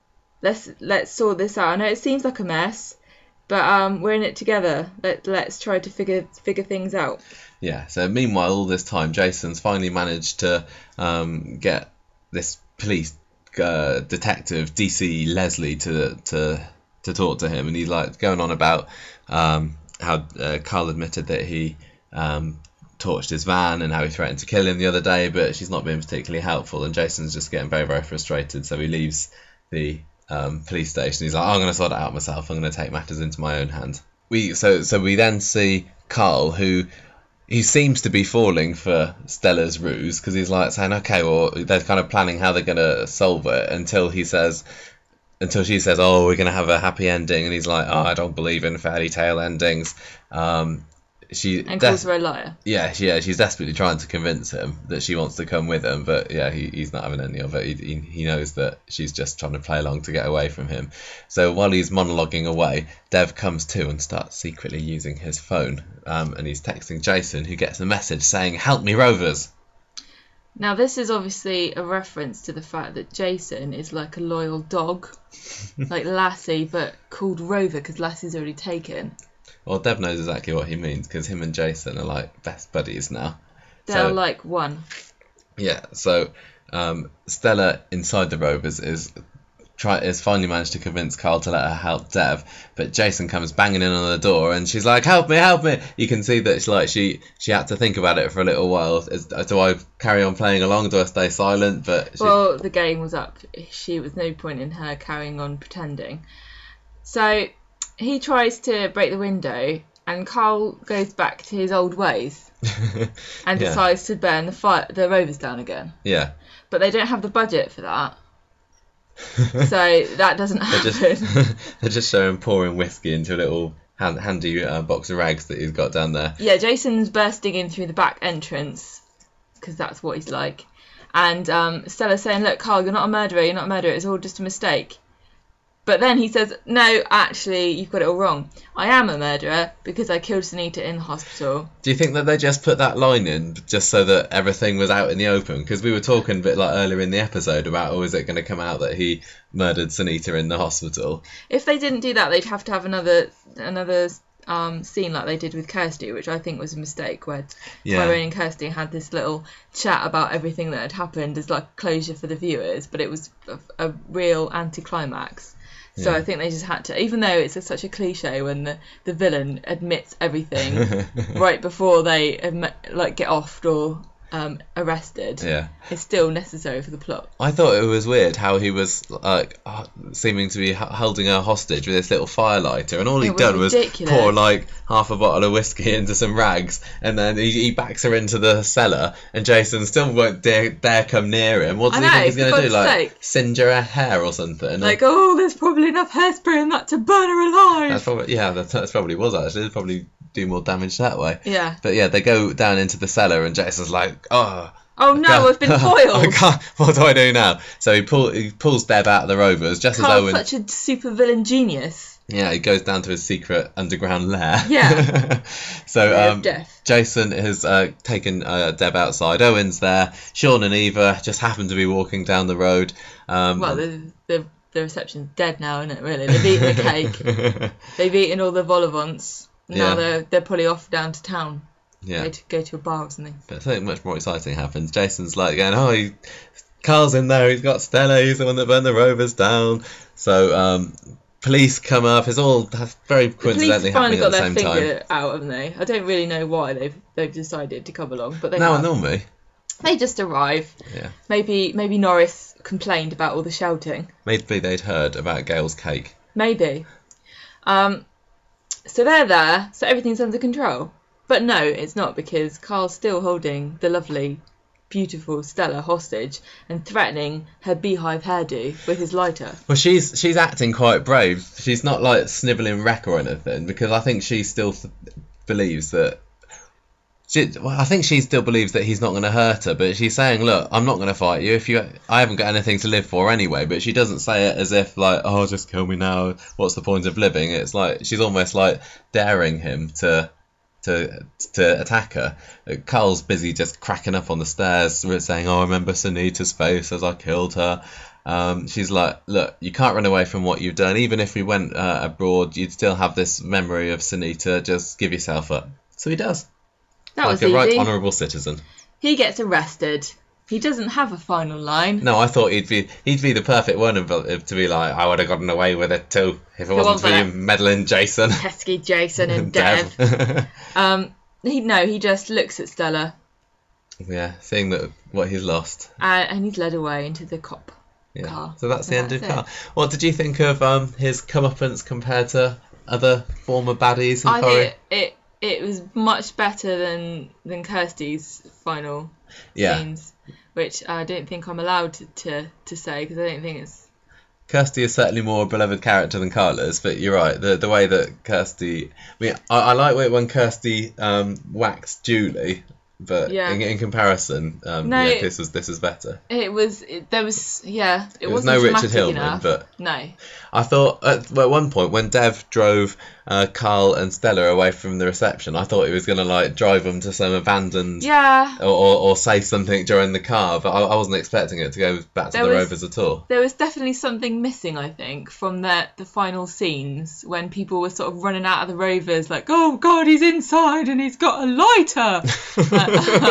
sort this out. I know it seems like a mess, but we're in it together. Let's try to figure things out." Yeah. So meanwhile, all this time, Jason's finally managed to get this police detective DC Leslie to talk to him, and he's like going on about how Carl admitted that he torched his van and how he threatened to kill him the other day, but she's not been particularly helpful, and Jason's just getting very, very frustrated, so he leaves the police station. He's like, "I'm going to sort it out myself. I'm going to take matters into my own hand." So we then see Carl, who he seems to be falling for Stella's ruse, because he's like saying, "Okay, well," they're kind of planning how they're going to solve it until she says, "Oh, we're going to have a happy ending," and he's like, "Oh, I don't believe in fairy tale endings." And calls her a liar. Yeah, she's desperately trying to convince him that she wants to come with him, but yeah, he's not having any of it. He knows that she's just trying to play along to get away from him. So while he's monologuing away, Dev comes to and starts secretly using his phone, and he's texting Jason, who gets a message saying, "Help me, Rovers." Now this is obviously a reference to the fact that Jason is like a loyal dog, like Lassie, but called Rover because Lassie's already taken. Well, Dev knows exactly what he means, because him and Jason are like best buddies now. They're like one. Yeah, so Stella inside the Rovers is finally managed to convince Carl to let her help Dev, but Jason comes banging in on the door and she's like, help me. You can see that she had to think about it for a little while. Do I carry on playing along? Do I stay silent? Well, the game was up. She was no point in her carrying on pretending. So he tries to break the window and Carl goes back to his old ways and decides to burn the Rovers down again. Yeah. But they don't have the budget for that. So that doesn't happen. They're just showing pouring whiskey into a little handy box of rags that he's got down there. Yeah, Jason's bursting in through the back entrance because that's what he's like. And Stella's saying, look, Carl, you're not a murderer. It's all just a mistake. But then he says, no, actually, you've got it all wrong. I am a murderer because I killed Sunita in the hospital. Do you think that they just put that line in just so that everything was out in the open? Because we were talking a bit like earlier in the episode about, is it going to come out that he murdered Sunita in the hospital? If they didn't do that, they'd have to have another scene like they did with Kirsty, which I think was a mistake, where Tyrone and Kirsty had this little chat about everything that had happened as like closure for the viewers, but it was a real anticlimax. So I think they just had to, even though it's such a cliche when the villain admits everything right before they get offed or arrested. Yeah, it's still necessary for the plot. I thought it was weird how he was seeming to be holding her hostage with this little firelighter, and all he'd done was pour like half a bottle of whiskey into some rags, and then he backs her into the cellar, and Jason still won't dare come near him. What does he think he's going to do? Like singe her hair or something? Like, there's probably enough hairspray in that to burn her alive. That's probably was actually. It'd probably do more damage that way. Yeah. But yeah, they go down into the cellar, and Jason's like, oh no, I've been foiled. What do I do now? So he pulls Deb out of the Rovers, just Carl's as Owen. Such a super villain genius. Yeah, he goes down to his secret underground lair. Yeah. So Lair of death. Jason has taken Deb outside. Owen's there. Sean and Eva just happen to be walking down the road. Well, the reception's dead now, isn't it, really? They've eaten the cake. They've eaten all the vol au vents. Now they're probably off down to town. Yeah. Go to a bar or something. But something much more exciting happens. Jason's like going, Carl's in there, he's got Stella, he's the one that burned the Rovers down. So police come up, it's all very coincidentally happening at the same time. The police finally got their finger out, haven't they? I don't really know why they've decided to come along, but they No, have. normally. They just arrive. Yeah. Maybe Norris complained about all the shouting. Maybe they'd heard about Gail's cake. Maybe. So they're there, so everything's under control. But no, it's not, because Carl's still holding the lovely, beautiful Stella hostage and threatening her beehive hairdo with his lighter. Well, she's acting quite brave. She's not like snivelling wreck or anything, because I think she still believes that. I think she still believes that he's not going to hurt her, but she's saying, "Look, I'm not going to fight you. I haven't got anything to live for anyway." But she doesn't say it as if like, "Oh, just kill me now. What's the point of living?" It's like she's almost like daring him to attack her. Carl's busy just cracking up on the stairs, saying, "Oh, I remember Sunita's face as I killed her." She's like, "Look, you can't run away from what you've done. Even if we went abroad, you'd still have this memory of Sunita. Just give yourself up." So he does. That was like a easy. right honourable citizen. He gets arrested. He doesn't have a final line. No, I thought he'd be the perfect one to be like, I would have gotten away with it too if it wasn't for you meddling Jason. Pesky Jason and Dev. He just looks at Stella. Yeah, seeing what he's lost. And he's led away into the cop car. So that's the end of Carl. What did you think of his comeuppance compared to other former baddies in Corrie? I think it was much better than Kirsty's final scenes, which I don't think I'm allowed to say, because I don't think it's... Kirsty is certainly more a beloved character than Carla's, but you're right. The way that Kirsty... I mean, I like it when Kirsty whacked Julie, but in comparison, this was better. It was wasn't no Richard Hillman, enough. But no. I thought at one point when Dev drove Carl and Stella away from the reception, I thought he was going to like drive them to some abandoned or say something during the car, but I wasn't expecting it to go back to the Rovers at all. There was definitely something missing, I think, from the final scenes when people were sort of running out of the Rovers like, oh God, he's inside and he's got a lighter.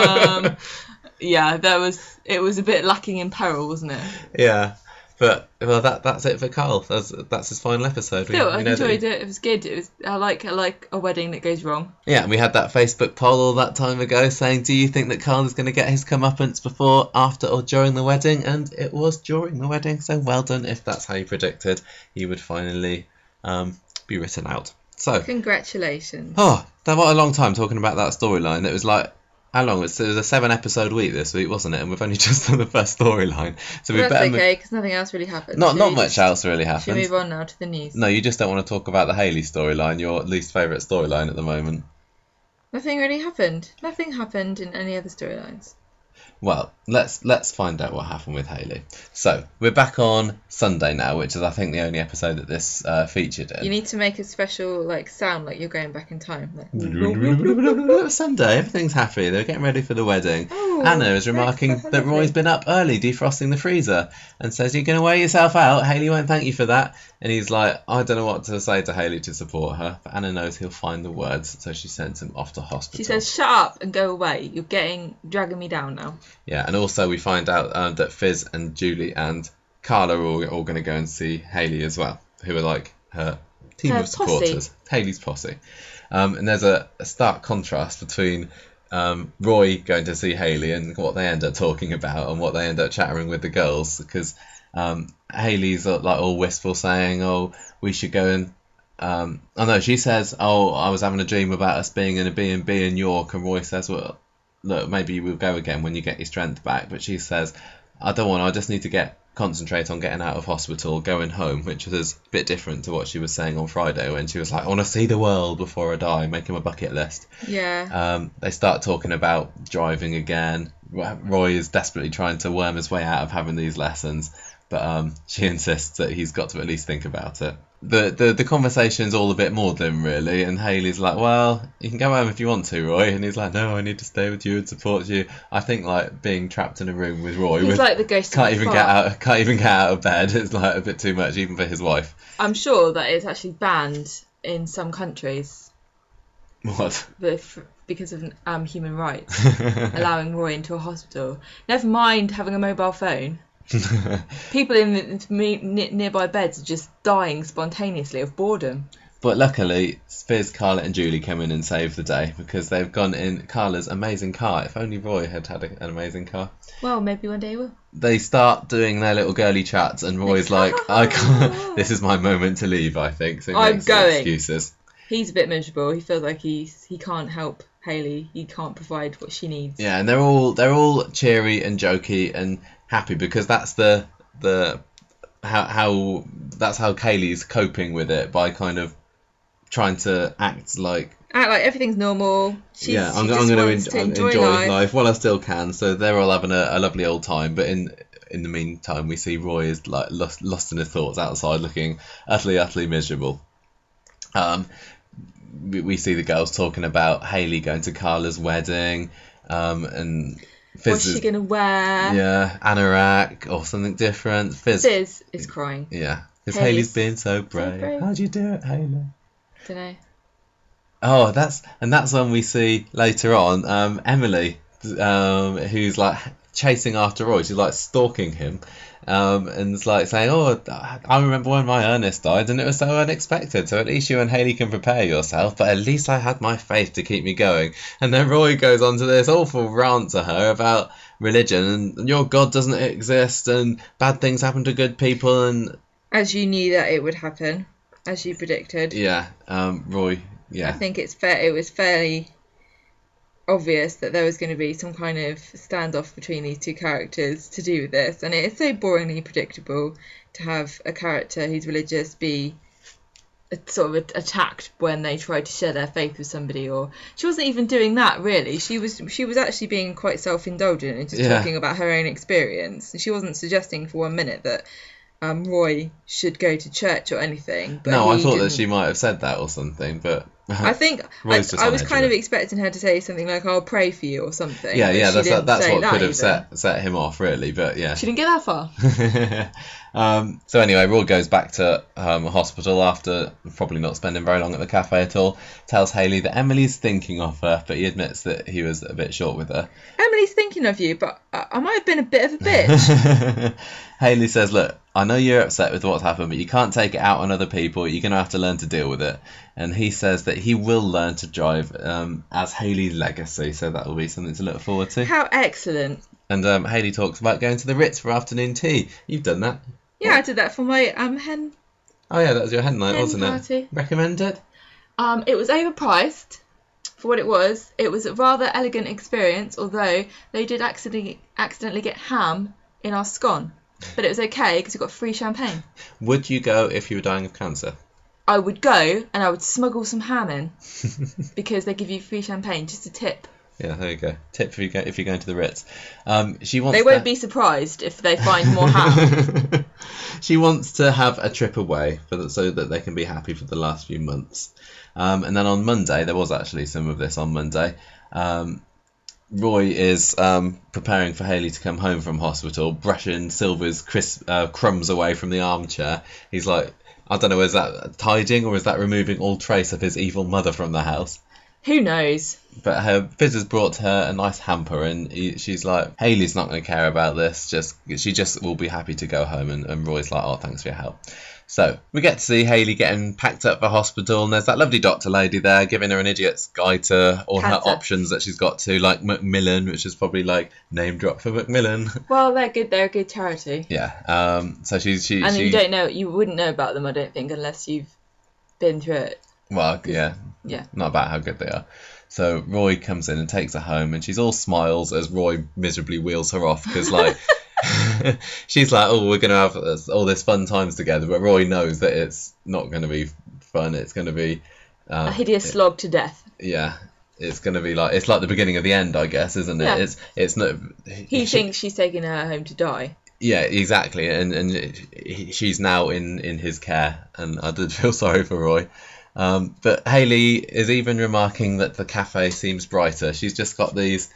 It was a bit lacking in peril, wasn't it? Yeah. But that's it for Carl. That's his final episode. Still, I enjoyed it. It was good. I like a wedding that goes wrong. Yeah, and we had that Facebook poll all that time ago saying, do you think that Carl is going to get his comeuppance before, after, or during the wedding? And it was during the wedding. So well done. If that's how you predicted, he would finally be written out. So congratulations. Oh, that was a long time talking about that storyline. It was like. How long? It was a 7-episode week this week, wasn't it? And we've only just done the first storyline. So that's okay, because nothing else really happened. Not much else really happened. Should we move on now to the news? No, you just don't want to talk about the Hayley storyline, your least favourite storyline at the moment. Nothing really happened. Nothing happened in any other storylines. Well, let's find out what happened with Hayley. So, we're back on Sunday now, which is, I think, the only episode that this featured in. You need to make a special sound like you're going back in time. Sunday, everything's happy. They're getting ready for the wedding. Oh, Anna is remarking that Roy's been up early defrosting the freezer and says, you're going to wear yourself out. Hayley won't thank you for that. And he's like, I don't know what to say to Hayley to support her. But Anna knows he'll find the words, so she sends him off to hospital. She says, shut up and go away. You're dragging me down now. Yeah, and also we find out that Fizz and Julie and Carla are all going to go and see Hayley as well, who are like her team of supporters. Posse. Hayley's posse. And there's a stark contrast between Roy going to see Hayley and what they end up talking about and what they end up chattering with the girls, because Hayley's like all wistful saying, oh, we should go and she says, oh, I was having a dream about us being in a B&B in York, and Roy says, well, look, maybe we'll go again when you get your strength back. But she says, I don't want to, I just need to concentrate on getting out of hospital, going home, which was a bit different to what she was saying on Friday when she was like, I want to see the world before I die, making my bucket list. Yeah. They start talking about driving again. Roy is desperately trying to worm his way out of having these lessons, but she insists that he's got to at least think about it. the conversation's all a bit maudlin, really, and Hayley's like, well, you can go home if you want to, Roy, and he's like, no, I need to stay with you and support you. I think like being trapped in a room with Roy, He's like the ghost can't of even get out of bed. It's like a bit too much even for his wife. I'm sure that it's actually banned in some countries. What? Because of human rights, allowing Roy into a hospital. Never mind having a mobile phone. People in the nearby beds are just dying spontaneously of boredom. But luckily, Fizz, Carla and Julie come in and save the day because they've gone in Carla's amazing car. If only Roy had an amazing car. Well, maybe one day he will. They start doing their little girly chats and Roy's like, I can't, this is my moment to leave, I think. So he I'm makes going. excuses. He's a bit miserable. He feels like he can't help Hayley. He can't provide what she needs. Yeah, and they're all cheery and jokey and happy because that's how Kaylee's coping with it, by kind of trying to act like everything's normal. I'm going to enjoy life while I still can. So they're all having a lovely old time, but in the meantime, we see Roy is like lost in his thoughts outside, looking utterly miserable. We see the girls talking about Hayley going to Carla's wedding, and Fizz what's she gonna wear? Yeah, anorak or something different. Fizz is crying. Yeah, because Hayley's been so brave. How'd you do it, Hayley? Dunno. Oh, that's when we see later on Emily, who's like chasing after Roy. She's like stalking him. And it's like saying, oh, I remember when my Ernest died and it was so unexpected, so at least you and Hayley can prepare yourself, but at least I had my faith to keep me going. And then Roy goes on to this awful rant to her about religion and your God doesn't exist and bad things happen to good people. And as you knew that it would happen, as you predicted. Yeah, Roy, yeah. I think it was fairly obvious that there was going to be some kind of standoff between these two characters to do with this, and it is so boringly predictable to have a character who's religious be sort of attacked when they try to share their faith with somebody. Or she wasn't even doing that, really. She was actually being quite self-indulgent and just talking about her own experience. She wasn't suggesting for 1 minute that Roy should go to church or anything. But no, I thought that she might have said that or something, but I think I was kind of expecting her to say something like, I'll pray for you or something. Yeah, that's what could have set him off, really, but yeah. She didn't get that far. So anyway, Roy goes back to hospital after probably not spending very long at the cafe at all, tells Hayley that Emily's thinking of her, but he admits that he was a bit short with her. Emily's thinking of you, but I might have been a bit of a bitch. Hayley says, look, I know you're upset with what's happened, but you can't take it out on other people. You're going to have to learn to deal with it. And he says that he will learn to drive as Hayley's legacy, so that will be something to look forward to. How excellent. And Hayley talks about going to the Ritz for afternoon tea. You've done that. Yeah, what? I did that for my hen. Oh yeah, that was your hen night, wasn't party. It? Recommend it? It was overpriced for what it was. It was a rather elegant experience, although they did accidentally get ham in our scone. But it was okay because we got free champagne. Would you go if you were dying of cancer? I would go and I would smuggle some ham in because they give you free champagne, just a tip. Yeah, there you go. Tip if you're going to the Ritz. They won't be surprised if they find more ham. She wants to have a trip away so that they can be happy for the last few months. And then on Monday, there was actually some of this on Monday. Roy is preparing for Hayley to come home from hospital, brushing Silver's crumbs away from the armchair. He's like, I don't know, is that tidying or is that removing all trace of his evil mother from the house? Who knows? But Fizz has brought her a nice hamper and she's like, Hayley's not going to care about this. She just will be happy to go home. And Roy's like, oh, thanks for your help. So we get to see Hayley getting packed up for hospital, and there's that lovely doctor lady there giving her an idiot's guide to all her options that she's got to, like Macmillan, which is probably like name drop for Macmillan. Well, they're good. They're a good charity. Yeah. So she you don't know. You wouldn't know about them, I don't think, unless you've been through it. Well, yeah. Yeah. Not about how good they are. So Roy comes in and takes her home, and she's all smiles as Roy miserably wheels her off because like. She's like, oh, we're going to have all this fun times together, but Roy knows that it's not going to be fun. It's going to be a hideous slog to death. Yeah, it's going to be it's like the beginning of the end, I guess, isn't it? Yeah. It's not. He thinks she's taking her home to die. Yeah, exactly, and she's now in his care, and I did feel sorry for Roy. But Hayley is even remarking that the cafe seems brighter. She's just got this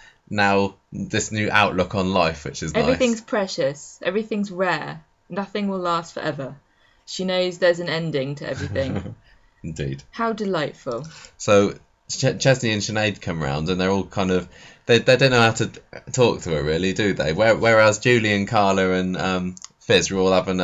new outlook on life, which is Everything's nice. precious. Everything's rare. Nothing will last forever. She knows there's an ending to everything. Indeed. How delightful. So Chesney and Sinead come round, and they're all kind of they don't know how to talk to her really, do they? Whereas Julie and Carla and Fizz were all having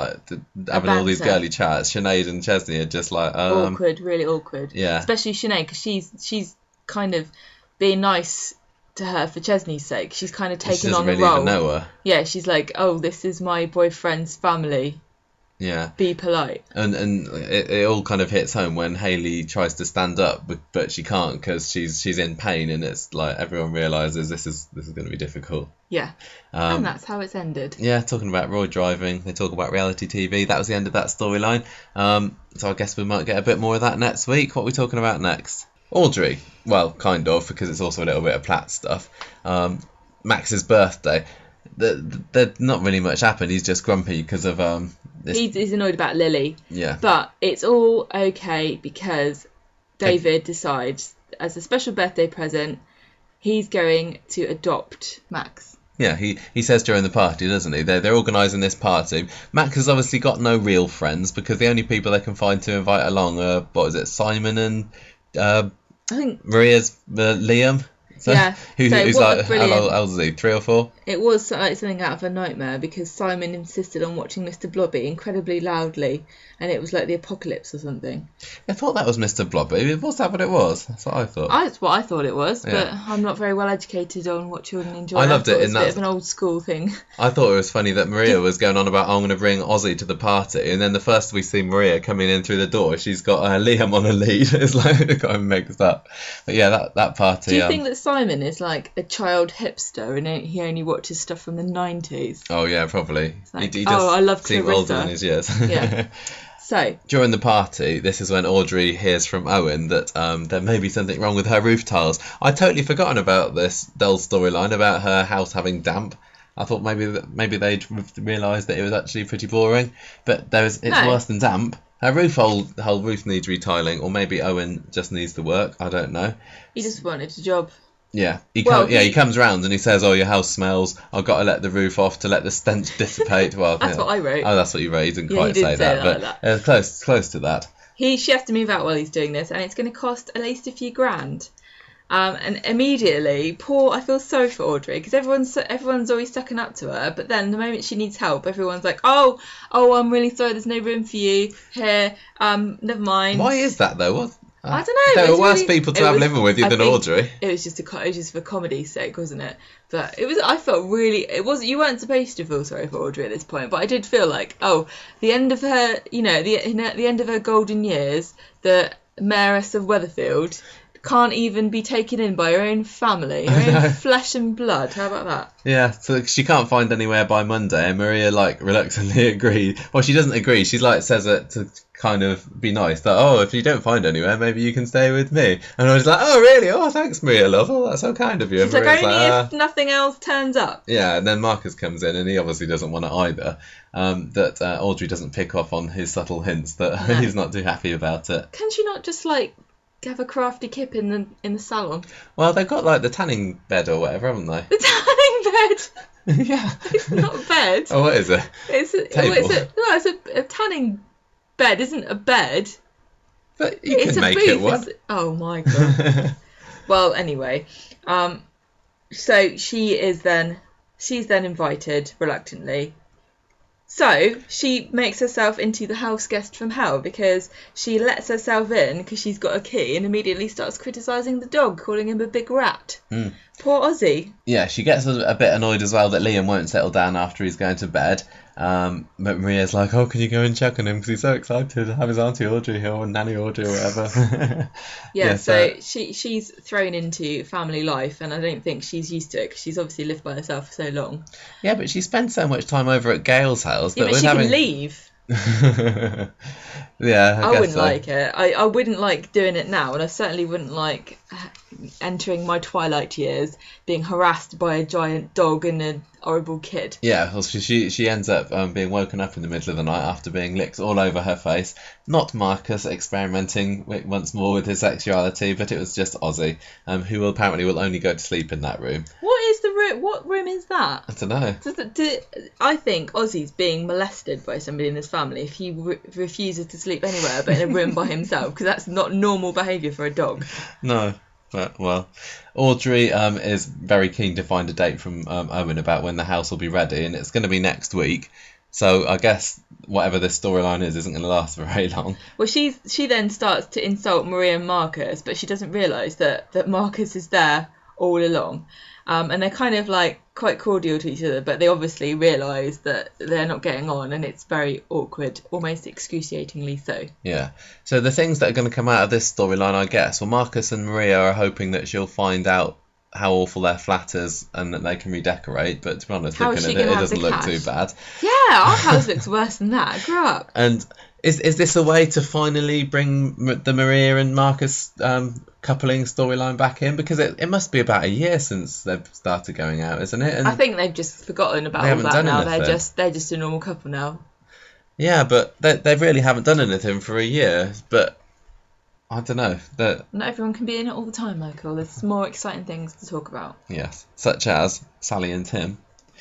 all these girly chats. Sinead and Chesney are just like awkward, really awkward. Yeah. Especially Sinead, because she's kind of being nice to her for Chesney's sake. She's kind of taken on the really role. Even know her. Yeah, she's like, oh, this is my boyfriend's family. Yeah. Be polite. And it all kind of hits home when Hayley tries to stand up, but she can't because she's in pain, and it's like everyone realises this is going to be difficult. Yeah. And that's how it's ended. Yeah, talking about Roy driving, they talk about reality TV. That was the end of that storyline. So I guess we might get a bit more of that next week. What are we talking about next? Audrey. Well, kind of, because it's also a little bit of Platt stuff. Max's birthday. There's not really much happened. He's just grumpy because of He's annoyed about Lily. Yeah. But it's all okay because David decides, as a special birthday present, he's going to adopt Max. Yeah, he says during the party, doesn't he? They're organising this party. Max has obviously got no real friends because the only people they can find to invite along are, Simon and I think Maria's Liam? Yeah. Who's what like, a brilliant- how old is he? 3 or 4? It was like something out of a nightmare because Simon insisted on watching Mr. Blobby incredibly loudly, and it was like the apocalypse or something. I thought that was Mr. Blobby. Was that what it was? That's what I thought. That's what I thought it was, but Yeah. I'm not very well educated on what children enjoy. I loved thought it in was a that- bit of an old school thing. I thought it was funny that Maria was going on about, I'm going to bring Ozzy to the party, and then the first we see Maria coming in through the door, she's got Liam on a lead. It's like, it got him mixed up. But yeah, that party... Do you think that Simon is like a child hipster and he only watches stuff from the 90s? Oh yeah, probably. Like, he does I love seem Clarissa. older than his years. Yeah. So, during the party, this is when Audrey hears from Owen that there may be something wrong with her roof tiles. I'd totally forgotten about this dull storyline about her house having damp. I thought maybe they'd realised that it was actually pretty boring, but it's No. worse than damp. Her the whole roof needs retiling, or maybe Owen just needs the work. I don't know. he just wanted a job. Yeah, he comes round and he says, "Oh, your house smells. I've got to let the roof off to let the stench dissipate." Well, That's what I wrote. Oh, that's what you wrote. You didn't Yeah, quite he did say that, say but that. Close to that. She has to move out while he's doing this, and it's going to cost at least a few grand. And immediately, I feel sorry for Audrey because everyone's always sucking up to her, but then the moment she needs help, everyone's like, oh, I'm really sorry, there's no room for you here. Never mind. Why is that though? What? I don't know. There it's were worse really- people to it have was- living with you I than think Audrey. It was just for comedy's sake, wasn't it? But it was. I felt really. It was. You weren't supposed to feel sorry for Audrey at this point, but I did feel like, the end of her. The end of her golden years. The Mayoress of Weatherfield can't even be taken in by her own family, her own flesh and blood. How about that? Yeah, so she can't find anywhere by Monday, and Maria reluctantly agreed. Well, she doesn't agree. She's says it to kind of be nice that if you don't find anywhere, maybe you can stay with me. And I was like, oh really? Oh, thanks, Maria, love. Oh, that's so kind of you. It's like Maria's only if nothing else turns up. Yeah, and then Marcus comes in, and he obviously doesn't want it either. That Audrey doesn't pick up on his subtle hints that No. he's not too happy about it. Can she not just have a crafty kip in the salon? Well, they've got the tanning bed or whatever, haven't they? The tanning bed. Yeah. It's not a bed. Oh, what is it? Table. It's a tanning bed. Isn't a bed. But you It's can a make booth. it one. Oh my god. Well, anyway, so she's then invited reluctantly. So she makes herself into the house guest from hell because she lets herself in because she's got a key and immediately starts criticising the dog, calling him a big rat. Poor Ozzy. Yeah, she gets a bit annoyed as well that Liam won't settle down after he's going to bed. But Maria's like, oh, can you go and check on him because he's so excited to have his Auntie Audrey here or Nanny Audrey or whatever. Yeah, so she's thrown into family life, and I don't think she's used to it because she's obviously lived by herself for so long. Yeah, but she spends so much time over at Gail's house. Yeah, but she can leave. Yeah, I I guess wouldn't so. like it. I wouldn't like doing it now, and I certainly wouldn't like entering my twilight years being harassed by a giant dog and a horrible kid. Yeah, well, she ends up being woken up in the middle of the night after being licked all over her face. Not Marcus experimenting once more with his sexuality, but it was just Ozzy, who apparently will only go to sleep in that room. What is the room? What room is that? I don't know. I think Ozzy's being molested by somebody in his family if he refuses to sleep anywhere but in a room by himself, because that's not normal behaviour for a dog. No. But, well, Audrey is very keen to find a date from Owen about when the house will be ready, and it's going to be next week. So I guess whatever this storyline is isn't going to last for very long. Well, she then starts to insult Maria and Marcus, but she doesn't realise that Marcus is there all along. And they're kind of like quite cordial to each other, but they obviously realise that they're not getting on, and it's very awkward, almost excruciatingly so. Yeah. So the things that are going to come out of this storyline, I guess, well, Marcus and Maria are hoping that she'll find out how awful their flat is and that they can redecorate, but to be honest, How looking is at she it, it gonna have doesn't the look too cash? bad. Yeah, our house looks worse than that. Grow up. And is this a way to finally bring the Maria and Marcus coupling storyline back in? Because it must be about a year since they've started going out, isn't it? And I think they've just forgotten about They all haven't that done now. anything. They're just a normal couple now. yeah, but they really haven't done anything for a year. But I don't know. Not everyone can be in it all the time, Michael. There's more exciting things to talk about. Yes, such as Sally and Tim.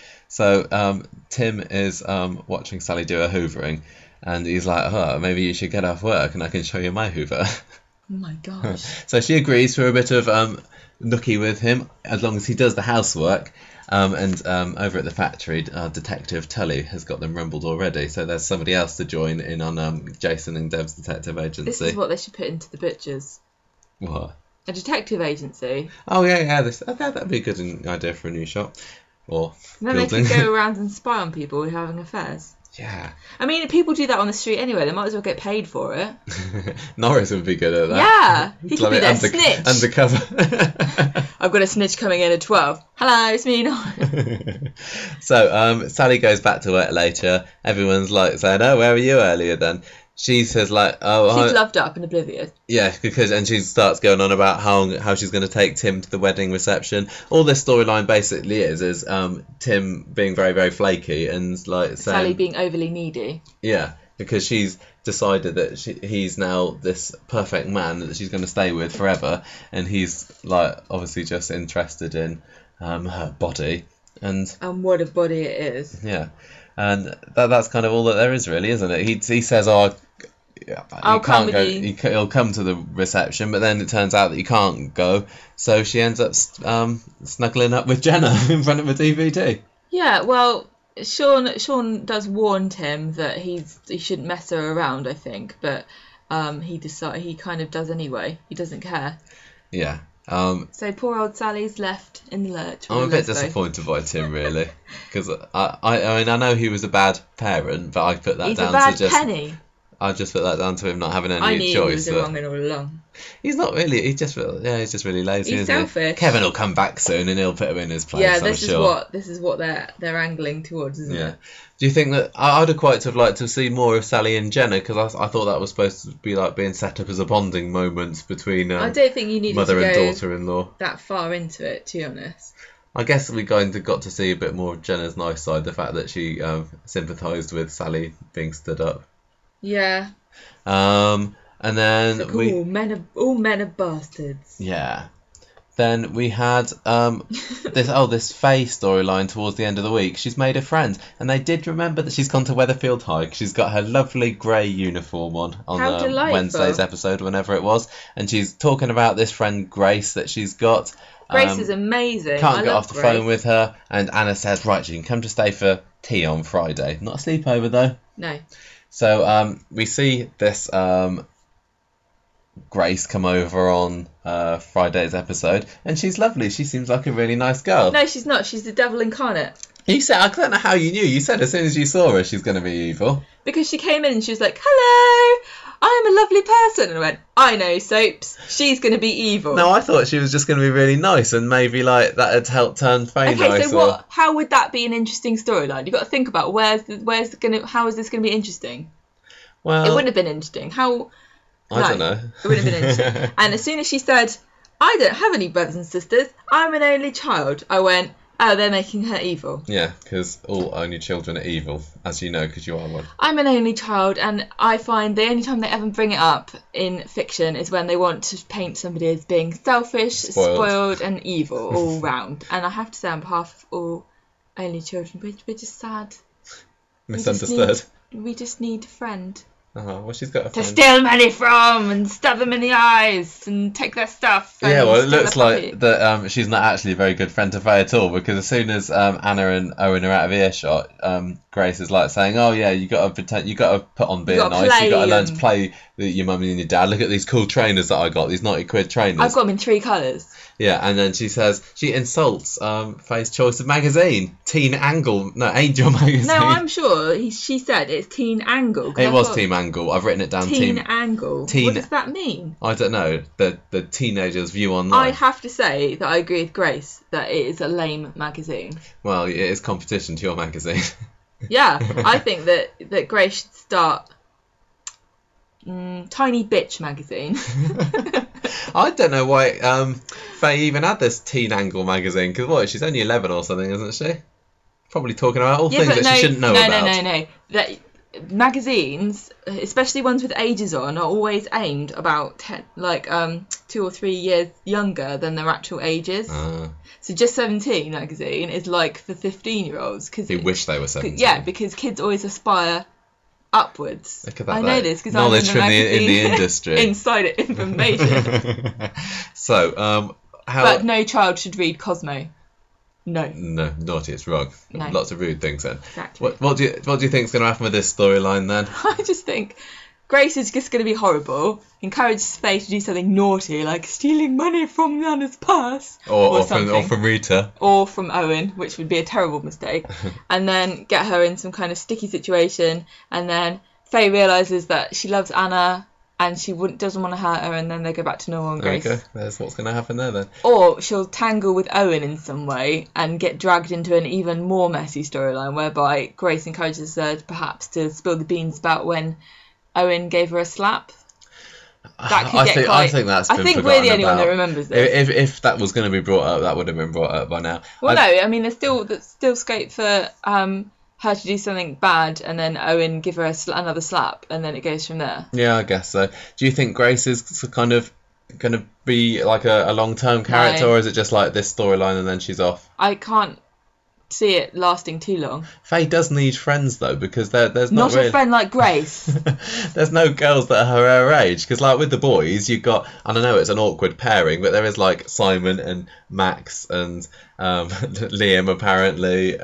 So Tim is watching Sally do her hoovering, and he's like, "Oh, maybe you should get off work, and I can show you my hoover." Oh my gosh. So she agrees for a bit of nookie with him, as long as he does the housework. And over at the factory, Detective Tully has got them rumbled already, so there's somebody else to join in on Jason and Dev's detective agency. This is what they should put into the Butchers. What? A detective agency. Oh yeah, that'd be a good idea for a new shop. Or And then they building. could go around and spy on people who are having affairs. Yeah. I mean, people do that on the street anyway. They might as well get paid for it. Norris would be good at that. Yeah, he could Love be it, their snitch. Undercover. I've got a snitch coming in at 12. Hello, it's me, Norris. So Sally goes back to work later. Everyone's like saying, "Oh, where were you earlier then?" She says like, "Oh, She's loved up and oblivious. yeah," and she starts going on about how she's going to take Tim to the wedding reception. All this storyline basically is Tim being very, very flaky and like saying, Sally being overly needy. yeah, because she's decided that he's now this perfect man that she's going to stay with forever, and he's like obviously just interested in her body, and And what a body it is. yeah, and that's kind of all that there is really, isn't it? He says, "Oh, I'll you come can't go. with you." He'll come to the reception," but then it turns out that he can't go, so she ends up snuggling up with Jenna in front of a DVD. Yeah, well, Sean does warn Tim that he shouldn't mess her around, I think, but he kind of does anyway. He doesn't care. Yeah. So poor old Sally's left in the lurch. I'm a bit disappointed by Tim, really, because I mean I know he was a bad parent, but I put that He's down a bad to just penny. I just put that down to him not having any I knew choice. he was the but wrong one all along. he's not really. He's just really lazy. He's isn't he? selfish. Kevin will come back soon and he'll put him in his place. Yeah, I'm this sure. is what they're angling towards, isn't Yeah. it? Do you think that I'd have quite have liked to see more of Sally and Jenna, because I thought that was supposed to be like being set up as a bonding moment between I don't think you needed mother to and go daughter-in-law. that far into it, to be honest. I guess we kind of got to see a bit more of Jenna's nice side, the fact that she sympathised with Sally being stood up. Yeah. And then It's like, all men are bastards. yeah. Then we had this Faye storyline towards the end of the week. She's made a friend, and they did remember that she's gone to Weatherfield High. She's got her lovely grey uniform on How delightful. Wednesday's episode, whenever it was, and she's talking about this friend Grace that she's got. Grace is amazing. Can't I get love off the Grace. phone with her, and Anna says, right, you can come to stay for tea on Friday. Not a sleepover though. No. So we see this Grace come over on Friday's episode, and she's lovely. She seems like a really nice girl. No, she's not. She's the devil incarnate. You said, I don't know how you knew. You said as soon as you saw her, she's going to be evil. Because she came in and she was like, "Hello, I'm a lovely person. And I went, I know, Soaps. She's going to be evil. No, I thought she was just going to be really nice, and maybe like that had helped turn Faye nice. Okay, so how would that be an interesting storyline? You've got to think about how is this going to be interesting? Well, it wouldn't have been interesting. I don't know. It wouldn't have been interesting. And as soon as she said, I don't have any brothers and sisters, I'm an only child, I went, oh, they're making her evil. Yeah, because all only children are evil, as you know, because you are one. I'm an only child, and I find the only time they ever bring it up in fiction is when they want to paint somebody as being selfish, spoiled and evil all round. And I have to say, on behalf of all only children, we're just sad. Misunderstood. We just need a friend. Oh, well, she's got a friend. To steal money from and stab them in the eyes and take their stuff. Yeah, well, it looks like that she's not actually a very good friend to Faye at all, because as soon as Anna and Owen are out of earshot, Grace is like saying, "Oh yeah, you got to put on being nice. You got to learn to play your mummy and your dad. Look at these cool trainers that I got. These £90 trainers. I've got them in 3 colours." Yeah, and then she insults Faye's choice of magazine, Angel magazine. No, I'm sure she said it's Teen Angle. It was Teen Angle. I've written it down. Teen Angle. What does that mean? I don't know. The teenagers' view on life. I have to say that I agree with Grace that it is a lame magazine. Well, it is competition to your magazine. Yeah, I think that Grace should start Tiny Bitch magazine. I don't know why Faye even had this Teen Angle magazine, because she's only 11 or something, isn't she? Probably talking about all things that she shouldn't know about. No. That magazines, especially ones with ages on, are always aimed about 2 or 3 years younger than their actual ages. So Just 17 magazine is like for 15-year-olds. Who wish they were 17. Yeah, because kids always aspire upwards. Look at that. I know this because knowledge I'm in the industry. Insider information. So, but no child should read Cosmo. No, naughty, it's wrong. No. Lots of rude things then. Exactly. What do you think is going to happen with this storyline then? I just think Grace is just going to be horrible, encourages Faye to do something naughty, like stealing money from Nana's purse. Or from Rita. Or from Owen, which would be a terrible mistake. And then get her in some kind of sticky situation, and then Faye realises that she loves Anna and she doesn't want to hurt her, and then they go back to normal and Grace. Okay, that's what's going to happen there then. Or she'll tangle with Owen in some way and get dragged into an even more messy storyline, whereby Grace encourages her perhaps to spill the beans about when Owen gave her a slap. That could get quite... I think that's been forgotten we're the only about. one that remembers this. If that was going to be brought up, that would have been brought up by now. Well, no, I mean, there's still scope for her to do something bad and then Owen give her another slap, and then it goes from there. Yeah, I guess so. Do you think Grace is kind of going to be like a long-term character, or is it just like this storyline and then she's off? I can't see it lasting too long. Faye does need friends though, because there's not really... a friend like Grace. There's no girls that are her age, because like with the boys you've got, I don't know, it's an awkward pairing, but there is like Simon and Max and Liam apparently,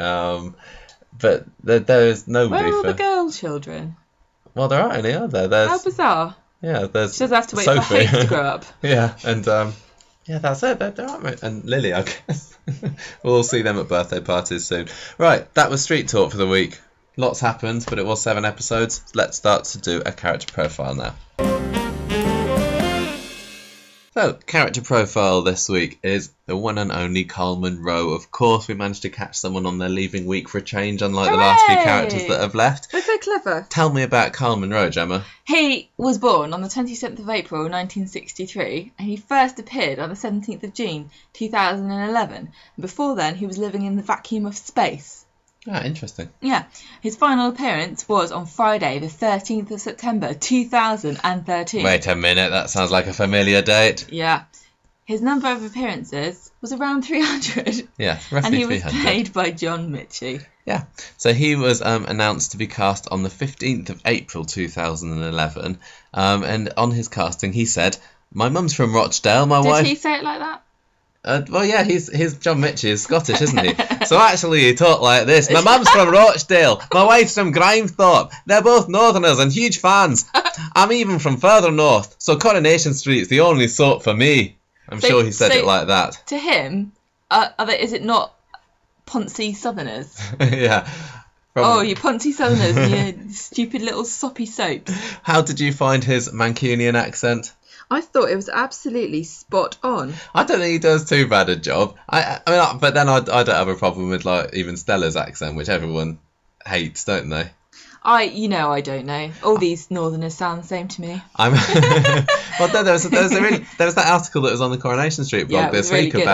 but there's nobody. Where are all the girl children? Well, there aren't any, are there? How bizarre. Yeah, there's she doesn't have to wait Sophie. for Hayes to grow up. Yeah, and yeah, that's it. There aren't, and Lily, I guess. We'll see them at birthday parties soon. Right, that was Street Talk for the week. Lots happened, but it was 7 episodes. Let's start to do a character profile now. So, character profile this week is the one and only Carl Munro. Of course, we managed to catch someone on their leaving week for a change, unlike the last few characters that have left. They're so clever. Tell me about Carl Munro, Gemma. He was born on the 27th of April 1963, and he first appeared on the 17th of June 2011. Before then, he was living in the vacuum of space. Ah, interesting. Yeah. His final appearance was on Friday, the 13th of September 2013. Wait a minute, that sounds like a familiar date. Yeah. His number of appearances was around 300. Yeah, roughly 300. And he was played by John Mitchie. Yeah. So he was announced to be cast on the 15th of April 2011. And on his casting, he said, "My mum's from Rochdale, my wife..." Did he say it like that? Well, yeah, he's John Mitchie is Scottish, isn't he? So actually he talked like this. "My mum's from Rochdale. My wife's from Grimethorpe. They're both northerners and huge fans. I'm even from further north, so Coronation Street's the only sort for me." I'm sure he said it like that. To him, is it not Poncy Southerners? Yeah. Oh, you Ponty Southerners and your stupid little soppy soaps. How did you find his Mancunian accent? I thought it was absolutely spot on. I don't think he does too bad a job. I mean, but then I don't have a problem with like even Stella's accent, which everyone hates, don't they? I don't know. All these Northerners sound the same to me. Well, no, there was that article that was on the Coronation Street blog this week really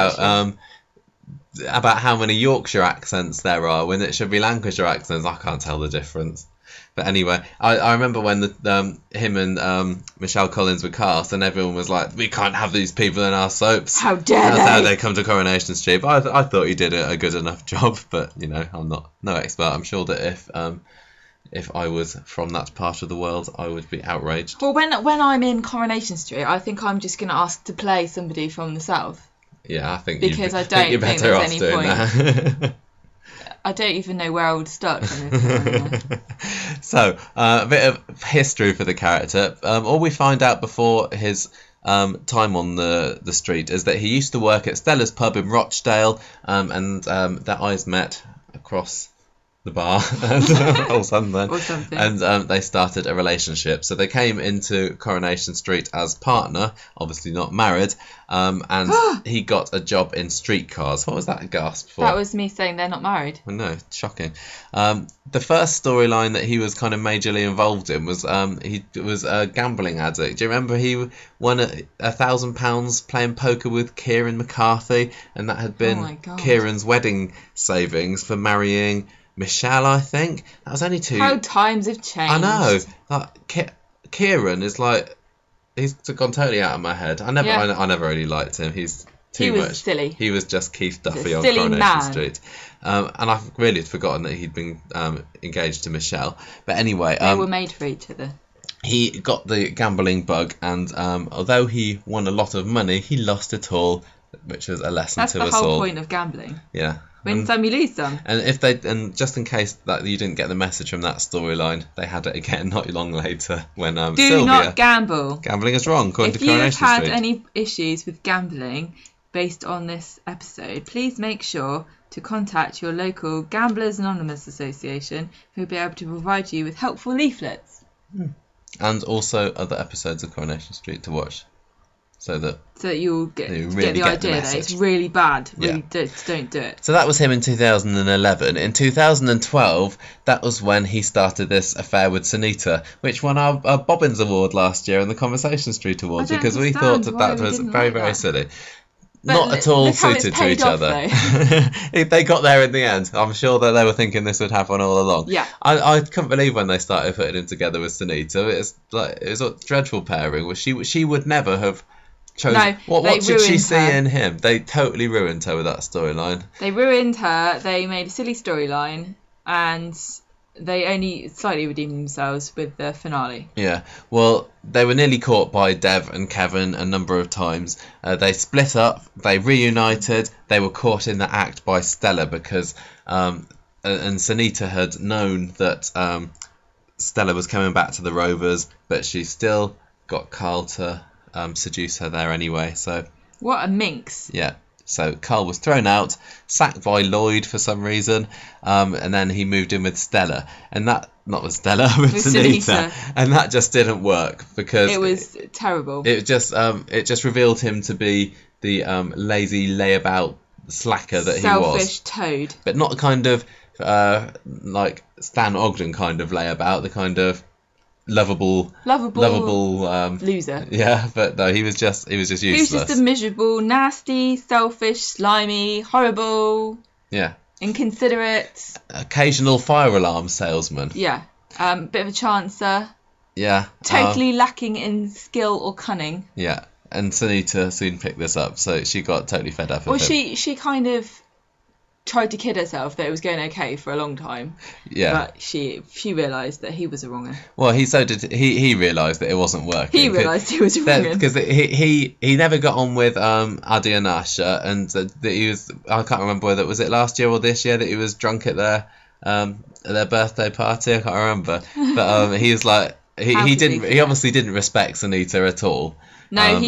about how many Yorkshire accents there are when it should be Lancashire accents. I can't tell the difference. But anyway, I remember when him and Michelle Collins were cast, and everyone was like, "We can't have these people in our soaps. How dare That's they? how they come to Coronation Street." But I thought he did a good enough job. But I'm no expert. I'm sure that if I was from that part of the world, I would be outraged. Well, when I'm in Coronation Street, I think I'm just going to ask to play somebody from the south. Yeah, I think because I don't you're think better there's off any doing point. that. I don't even know where I would start. Anyway. So, a bit of history for the character. All we find out before his time on the street is that he used to work at Stella's pub in Rochdale, and their eyes met across the bar or something. And they started a relationship. So they came into Coronation Street as partner, obviously not married, and he got a job in streetcars. What was that gasp for? That was me saying they're not married. Oh, no, shocking. The first storyline that he was kind of majorly involved in was he was a gambling addict. Do you remember he won £1,000 playing poker with Kieran McCarthy, and that had been Kieran's wedding savings for marrying Michelle, I think. That was only 2. How times have changed. I know. Like, Kieran is like, he's gone totally out of my head. I never really liked him. He's too much. He was silly. He was just Keith Duffy on Coronation Street. And I've really forgotten that he'd been engaged to Michelle. But anyway, they were made for each other. He got the gambling bug, and although he won a lot of money, he lost it all, which was a lesson to us all. That's the whole point of gambling. Yeah. Win some, you lose some. And just in case that you didn't get the message from that storyline, they had it again not long later when Do not gamble. Gambling is wrong, according to Coronation Street. If you have had any issues with gambling based on this episode, please make sure to contact your local Gamblers Anonymous Association, who will be able to provide you with helpful leaflets. And also other episodes of Coronation Street to watch. So that you'll get the idea that it's really bad. Really, don't do it. So that was him in 2011. In 2012, that was when he started this affair with Sunita, which won our Bobbins Award last year and the Conversation Street Awards, because we thought that was very, very silly. But not at all suited to each other. They got there in the end. I'm sure that they were thinking this would happen all along. Yeah. I couldn't believe when they started putting him together with Sunita. It was a dreadful pairing. She would never have chosen. No, what should she see in him? They totally ruined her with that storyline. They ruined her. They made a silly storyline, and they only slightly redeemed themselves with the finale. Yeah, well, they were nearly caught by Dev and Kevin a number of times. They split up, they reunited, they were caught in the act by Stella because and Sunita had known that Stella was coming back to the Rovers, but she still got Carl to seduce her there anyway. So what a minx. Yeah. So Carl was thrown out, sacked by Lloyd for some reason, and then he moved in with Stella, and that not with Stella, with Sunita, and that just didn't work because it was terrible. It just revealed him to be the lazy layabout slacker that he was, selfish toad, but not the kind of like Stan Ogden kind of layabout, the kind of lovable loser. Yeah, but no, he was just useless. He was just a miserable, nasty, selfish, slimy, horrible. Yeah. Inconsiderate. Occasional fire alarm salesman. Yeah. Bit of a chancer. Yeah. Totally lacking in skill or cunning. Yeah. And Sunita soon picked this up, so she got totally fed up of him. She kind of tried to kid herself that it was going okay for a long time. Yeah. But she realised that he was a wronger. Well, he realised that it wasn't working. He realised he was a wronger. Because he never got on with Adi and Asha, and that he was, I can't remember whether it was last year or this year that he was drunk at their birthday party. I can't remember. But he was like he obviously didn't respect Sunita at all. No,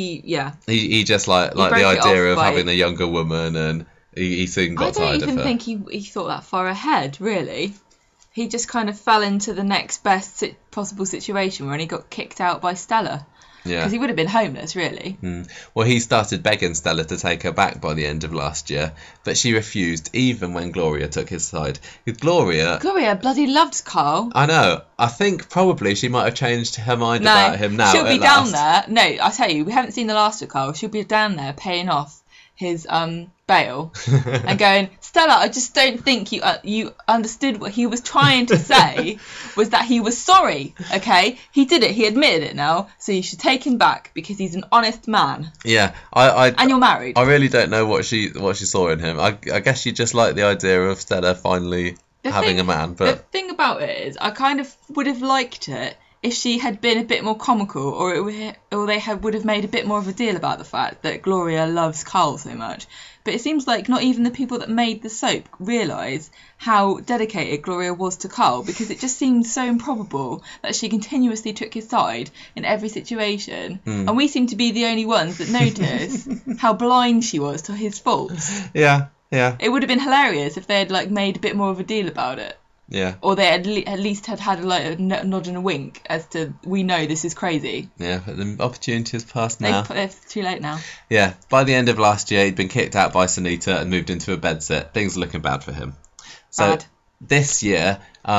he just like the idea of having a younger woman, and he soon got tired of her. I don't even think he thought that far ahead, really. he just kind of fell into the next best possible situation where he got kicked out by Stella. Yeah. Because he would have been homeless, really. Well, he started begging Stella to take her back by the end of last year, but she refused, even when Gloria took his side. Gloria bloody loved Carl. I know. I think probably she might have changed her mind about him now. She'll be at down last. there. No, I tell you, we haven't seen the last of Carl. She'll be down there paying off his bail and going, Stella, I just don't think you understood what he was trying to say was that he was sorry. Okay, he did it. He admitted it now, so you should take him back because he's an honest man. Yeah, and you're married. I really don't know what she saw in him. I guess she just liked the idea of Stella finally having a man. But the thing about it is, I kind of would have liked it if she had been a bit more comical, or they would have made a bit more of a deal about the fact that Gloria loves Carl so much. But it seems like not even the people that made the soap realise how dedicated Gloria was to Carl, because it just seemed so improbable that she continuously took his side in every situation. And we seem to be the only ones that notice how blind she was to his faults. Yeah. It would have been hilarious if they had made a bit more of a deal about it. Yeah. Or they at least had a nod and a wink as to, we know this is crazy. Yeah, but the opportunity has passed now. It's too late now. Yeah, by the end of last year, he'd been kicked out by Sunita and moved into a bedsit. Things are looking bad for him. So Bad. This year,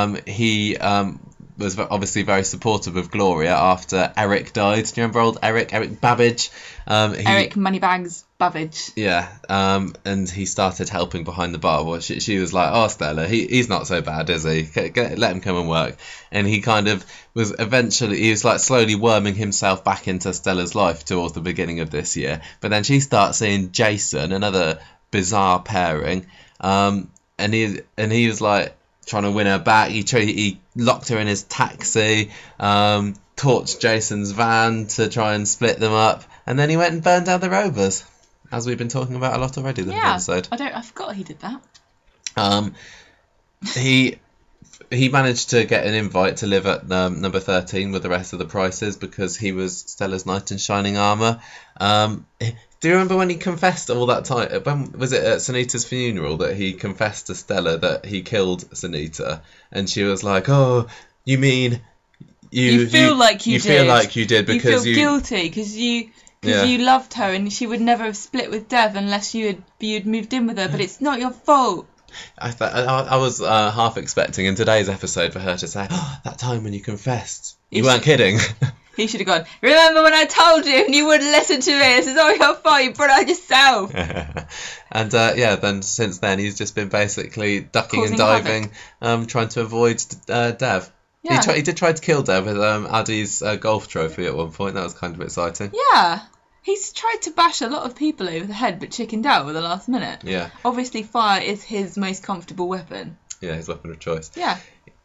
he was obviously very supportive of Gloria after Eric died. Do you remember old Eric? Eric Babbage? Eric Moneybags Babbage. Yeah, and he started helping behind the bar. Well, she was like, oh, Stella, he's not so bad, is he? Let him come and work. And he kind of was like slowly worming himself back into Stella's life towards the beginning of this year. But then she starts seeing Jason, another bizarre pairing, and he was like trying to win her back. He locked her in his taxi, torched Jason's van to try and split them up, and then he went and burned down the Rovers, as we've been talking about a lot already this episode. I forgot he did that. He managed to get an invite to live at number 13 with the rest of the Prices because he was Stella's knight in shining armour. Do you remember when he confessed all that time? When was it at Sunita's funeral that he confessed to Stella that he killed Sunita? And she was like, "Oh, you mean you feel like you did because you feel guilty because you loved her and she would never have split with Dev unless you'd moved in with her. But it's not your fault." I was half expecting in today's episode for her to say, "Oh, that time when you confessed, you weren't kidding." He should have gone, "Remember when I told you and you wouldn't listen to me? This is all your fault, you brought it on yourself." And then since then he's just been basically ducking and diving, trying to avoid Dev. Yeah. He did try to kill Dev with Addy's golf trophy at one point. That was kind of exciting. Yeah. He's tried to bash a lot of people over the head but chickened out at the last minute. Yeah. Obviously fire is his most comfortable weapon. Yeah, his weapon of choice. Yeah.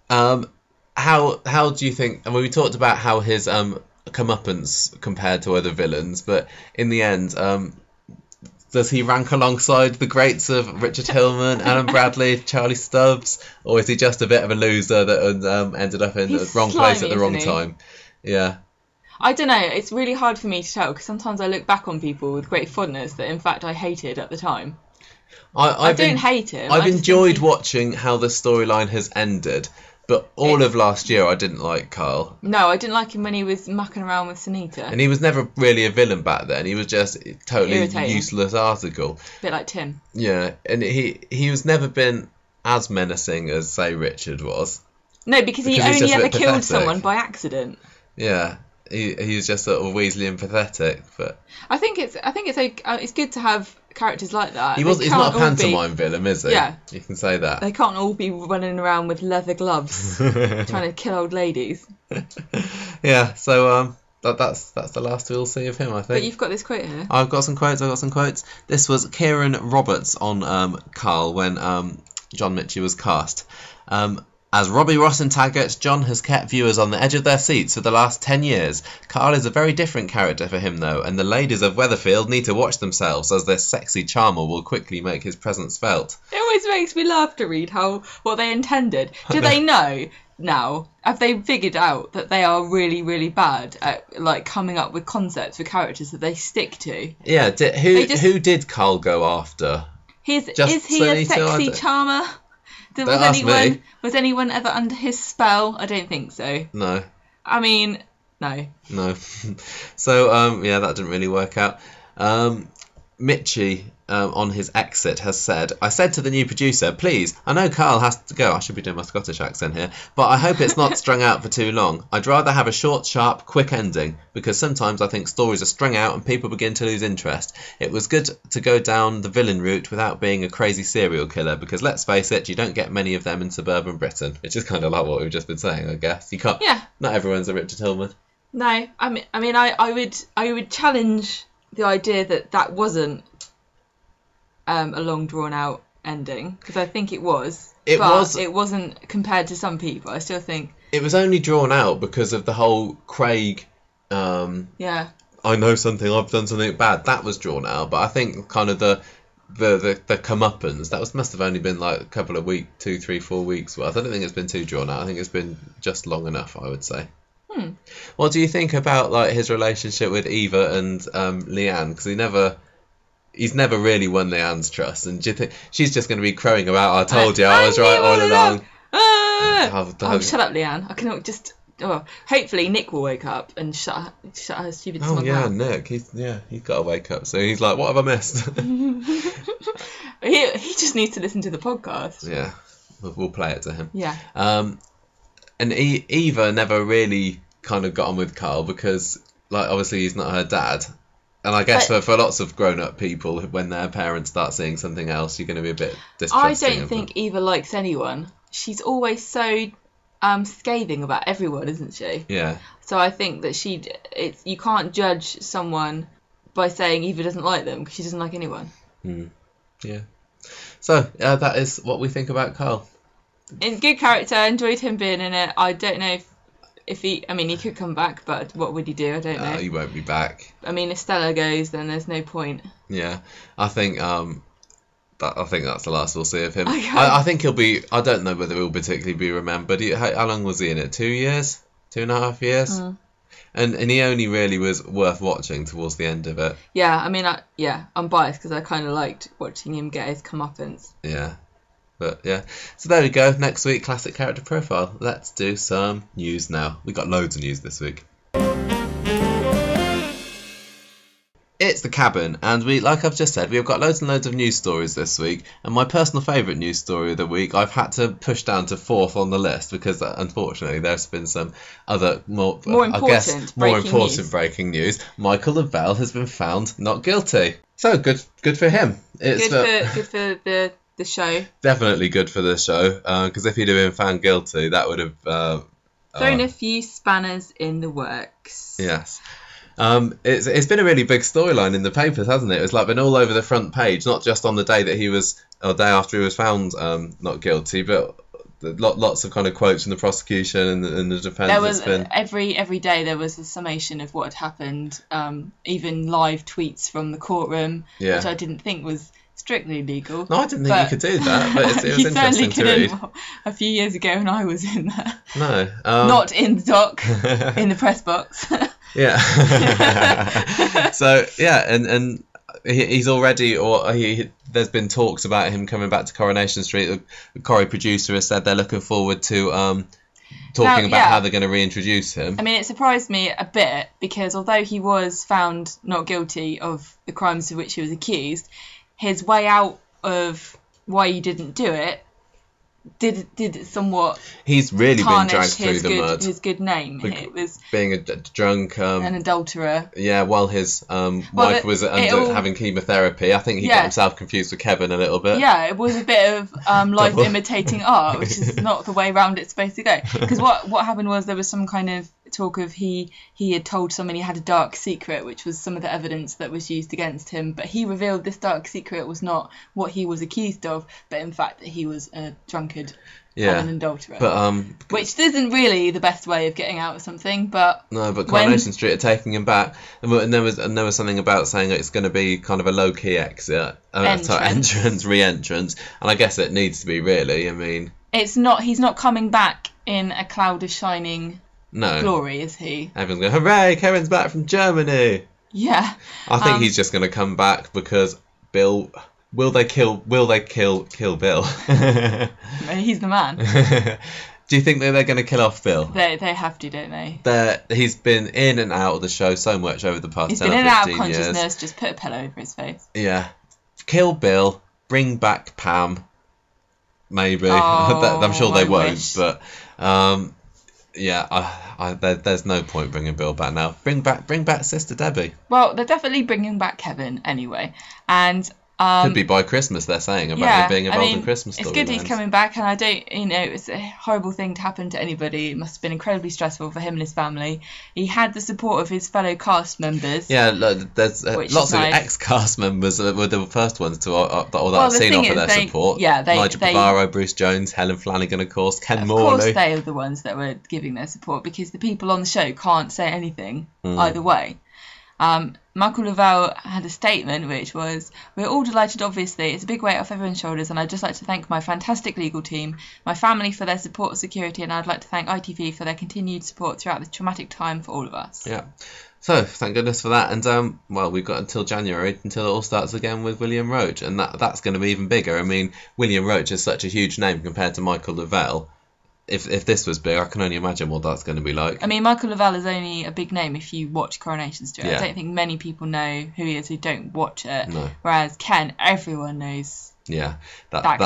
How do you think? I mean, we talked about how his comeuppance compared to other villains, but in the end, does he rank alongside the greats of Richard Hillman, Alan Bradley, Charlie Stubbs, or is he just a bit of a loser that ended up in the wrong place at the wrong time? Yeah. I don't know. It's really hard for me to tell because sometimes I look back on people with great fondness that, in fact, I hated at the time. I don't hate him. I've enjoyed watching how the storyline has ended. But all of last year, I didn't like Carl. No, I didn't like him when he was mucking around with Sunita. And he was never really a villain back then. He was just a totally irritating, useless article. A bit like Tim. Yeah, and he was never been as menacing as, say, Richard was. No, because he only ever killed someone by accident. Yeah, he was just sort of Weasley and pathetic. But I think it's good to have characters like that. He's not a pantomime villain, is he? Yeah. You can say that. They can't all be running around with leather gloves trying to kill old ladies. Yeah, so that's the last we'll see of him, I think. But you've got this quote here. I've got some quotes. This was Kieran Roberts on Carl when John Mitchell was cast. As Robbie Ross and Taggart, John has kept viewers on the edge of their seats for the last 10 years. Carl is a very different character for him, though, and the ladies of Weatherfield need to watch themselves, as their sexy charmer will quickly make his presence felt. It always makes me laugh to read what they intended. Do they know now? Have they figured out that they are really, really bad at coming up with concepts for characters that they stick to? Yeah, who did Carl go after? Is he a sexy charmer? Don't ask me. Was anyone ever under his spell? I don't think so. No. I mean, no. No. So, yeah, that didn't really work out. Mitchie, on his exit, has said, I said to the new producer, please, I know Carl has to go. I should be doing my Scottish accent here. But I hope it's not strung out for too long. I'd rather have a short, sharp, quick ending. Because sometimes I think stories are strung out and people begin to lose interest. It was good to go down the villain route without being a crazy serial killer. Because let's face it, you don't get many of them in suburban Britain. Which is kind of like what we've just been saying, I guess. You can't. Yeah. Not everyone's a Richard Hillman. No, I would challenge the idea that wasn't a long drawn out ending, because I think it was. It wasn't compared to some people. I still think it was only drawn out because of the whole Craig. Yeah. I know something. I've done something bad. That was drawn out, but I think kind of the comeuppance that must have only been like a couple of weeks, 2, 3, 4 weeks worth. I don't think it's been too drawn out. I think it's been just long enough, I would say. What do you think about like his relationship with Eva and Leanne? Because he's never really won Leanne's trust, and do you think she's just going to be crowing about, I told you, I was right all along? Shut up, Leanne. I cannot just. Oh, hopefully Nick will wake up and shut her stupid smug mouth. Nick. He's got to wake up. So he's like, what have I missed? he just needs to listen to the podcast. Yeah, we'll play it to him. Yeah. And Eva never really kind of got on with Carl because, like, obviously he's not her dad. And I guess for lots of grown-up people, when their parents start seeing something else, you're going to be a bit distrusting. I don't think Eva likes anyone. She's always so scathing about everyone, isn't she? Yeah. So I think that you can't judge someone by saying Eva doesn't like them, because she doesn't like anyone. Yeah. So that is what we think about Carl. In good character, enjoyed him being in it. I don't know if he could come back, but what would he do? I don't know. He won't be back. I mean, if Stella goes, then there's no point. Yeah, I think that's the last we'll see of him. Okay. I think he'll be. I don't know whether he'll particularly be remembered. How long was he in it? 2 years, 2.5 years. And he only really was worth watching towards the end of it. Yeah, I mean, I'm biased because I kind of liked watching him get his comeuppance. Yeah. But yeah, so there we go. Next week, classic character profile. Let's do some news now. We got loads of news this week. It's The Cabin, and like I've just said, we've got loads and loads of news stories this week. And my personal favourite news story of the week, I've had to push down to 4th on the list because, unfortunately, there's been some other more important breaking news. Michael Lavelle has been found not guilty. So good for him. It's good for the show. Definitely good for the show, because if he'd have been found guilty, that would have thrown a few spanners in the works. Yes. It's been a really big storyline in the papers, hasn't it? It's like been all over the front page, not just on the day that day after he was found not guilty, but lots of kind of quotes from the prosecution and the defence. There was every day there was a summation of what had happened, even live tweets from the courtroom, which I didn't think was strictly legal. No, I didn't think you could do that, but it was interesting to read. A few years ago when I was in there. No. Not in the dock, in the press box. Yeah. So, yeah, and he's already, there's been talks about him coming back to Coronation Street. The Corrie producer has said they're looking forward to talking about how they're going to reintroduce him. I mean, it surprised me a bit because although he was found not guilty of the crimes of which he was accused, his way out of why he didn't do it did somewhat. He's really been dragged through the mud. His good name. It was being a drunk, an adulterer. Yeah, while his wife was having chemotherapy. I think he got himself confused with Kevin a little bit. Yeah, it was a bit of life imitating art, which is not the way round it's supposed to go. Because what happened was there was some kind of talk of he had told someone he had a dark secret, which was some of the evidence that was used against him, but he revealed this dark secret was not what he was accused of, but in fact that he was a drunkard and an adulterer. But which isn't really the best way of getting out of something, but Coronation Street are taking him back, and there was something about saying it's going to be kind of a low key exit, re-entrance, and I guess it needs to be really. I mean, he's not coming back in a cloud of shining glory, is he? Everyone's going, hooray, Kevin's back from Germany. Yeah. I think he's just going to come back because Bill Will they kill Bill? He's the man. Do you think that they're going to kill off Bill? They have to, don't they? He's been in and out of the show so much over the past 10 or 15 years. He's been in and out of consciousness, just put a pillow over his face. Yeah. Kill Bill, bring back Pam, maybe. Oh, I'm sure they won't, wish. but there's no point bringing Bill back now. Bring back Sister Debbie. Well, they're definitely bringing back Kevin anyway, and could be by Christmas. They're saying about him being involved in Christmas storylines. It's good he's coming back, and I don't, it's a horrible thing to happen to anybody. It must have been incredibly stressful for him and his family. He had the support of his fellow cast members. Yeah, there's lots of ex-cast members that were the first ones to I've seen offer their support. Yeah, Nigel Bavaro, Bruce Jones, Helen Flanagan, of course, Ken Morley. Of course, they are the ones that were giving their support because the people on the show can't say anything either way. Michael Lavelle had a statement which was, "We're all delighted, obviously. It's a big weight off everyone's shoulders, and I'd just like to thank my fantastic legal team, my family for their support and security, and I'd like to thank ITV for their continued support throughout this traumatic time for all of us." Yeah. So, thank goodness for that. And, we've got until January until it all starts again with William Roach, and that's going to be even bigger. I mean, William Roach is such a huge name compared to Michael Lavelle. If this was big, I can only imagine what that's going to be like. I mean, Michael Lavelle is only a big name if you watch Coronation Street. Yeah. I don't think many people know who he is who don't watch it. No. Whereas Ken, everyone knows. Yeah, that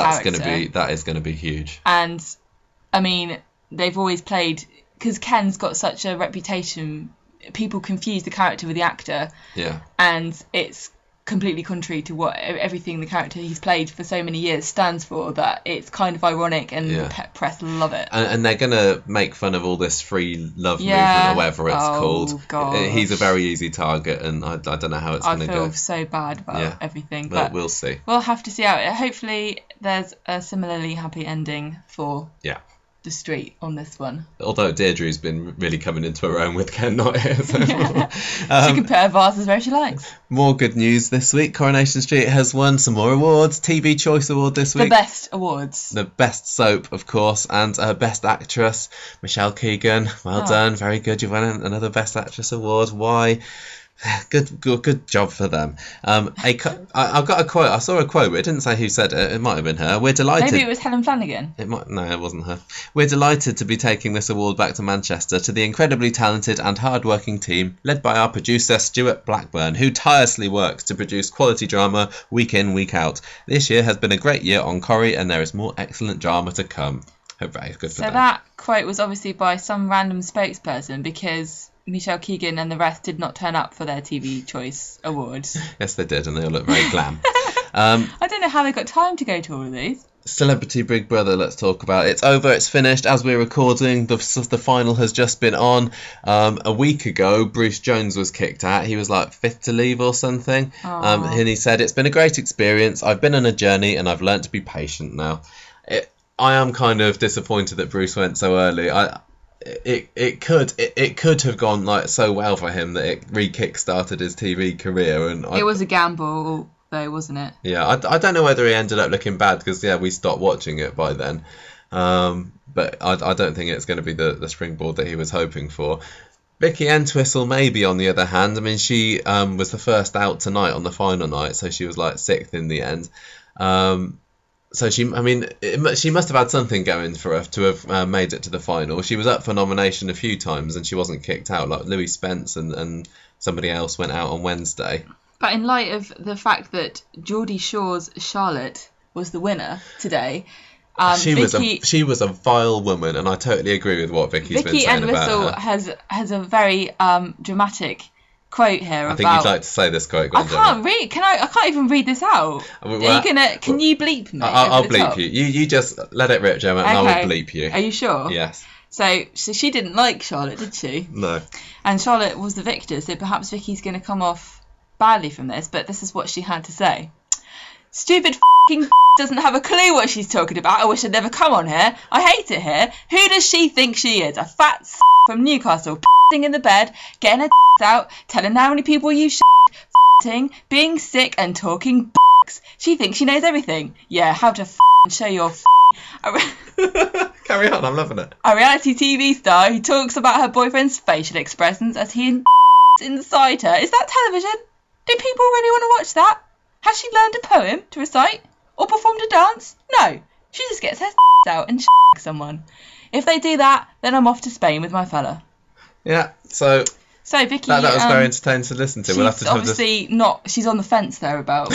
is going to be huge. And I mean, they've always played, because Ken's got such a reputation. People confuse the character with the actor. Yeah. And it's completely contrary to what everything the character he's played for so many years stands for, that it's kind of ironic, and the press love it. And they're going to make fun of all this free love movement or whatever it's called. Gosh. He's a very easy target, and I don't know how it's going to go. I feel so bad about everything. But we'll see. We'll have to see out. Hopefully there's a similarly happy ending for the street on this one. Although Deirdre's been really coming into her own with Ken not here. So. She can put her vases where she likes. More good news this week. Coronation Street has won some more awards. TV Choice Award this week. The best awards. The best soap, of course, and best actress, Michelle Keegan. Well done, very good. You've won another best actress award. Why? Good job for them. I've got a quote. I saw a quote, but it didn't say who said it. It might have been her. We're delighted. Maybe it was Helen Flanagan. No, it wasn't her. We're delighted to be taking this award back to Manchester to the incredibly talented and hard-working team led by our producer Stuart Blackburn, who tirelessly works to produce quality drama week in, week out. This year has been a great year on Corrie, and there is more excellent drama to come. Hooray, good for them. So that quote was obviously by some random spokesperson, because Michelle Keegan and the rest did not turn up for their TV Choice Awards. Yes, they did, and they all look very glam. I don't know how they got time to go to all of these. Celebrity Big Brother, let's talk about it. It's over, it's finished. As we're recording, the final has just been on. A week ago, Bruce Jones was kicked out. He was like fifth to leave or something. And he said, "It's been a great experience. I've been on a journey and I've learnt to be patient now." I am kind of disappointed that Bruce went so early. It could have gone like so well for him that it re-kick-started his TV career, and it was a gamble though, wasn't it? Yeah, I don't know whether he ended up looking bad, because we stopped watching it by then, but I don't think it's going to be the springboard that he was hoping for. Vicky Entwistle maybe, on the other hand. I mean, she was the first out tonight on the final night, so she was like sixth in the end. So she must have had something going for her to have made it to the final. She was up for nomination a few times and she wasn't kicked out. Like Louis Spence and somebody else went out on Wednesday. But in light of the fact that Geordie Shore's Charlotte was the winner today, she was a vile woman, and I totally agree with what Vicky's been saying about her. Vicky Entwistle has a very dramatic quote here. I think you'd like to say this quote. I can't read. I can't even read this out. Can you bleep me? I'll bleep you. You just let it rip, Gemma, and I will bleep you. Are you sure? Yes. So she didn't like Charlotte, did she? No. And Charlotte was the victor, so perhaps Vicky's going to come off badly from this, but this is what she had to say. "Stupid f***ing doesn't have a clue what she's talking about. I wish I'd never come on here. I hate it here. Who does she think she is? A fat from Newcastle, in the bed, getting her out, telling how many people you being sick and talking She thinks she knows everything. Yeah, how to show your Carry on, I'm loving it. A reality TV star who talks about her boyfriend's facial expressions as he inside her. Is that television? Do people really want to watch that? Has she learned a poem to recite? Or performed a dance? No. She just gets her out and someone. If they do that, then I'm off to Spain with my fella. Yeah, so Vicky... that was very entertaining to listen to. We'll have to have obviously not... She's on the fence there about...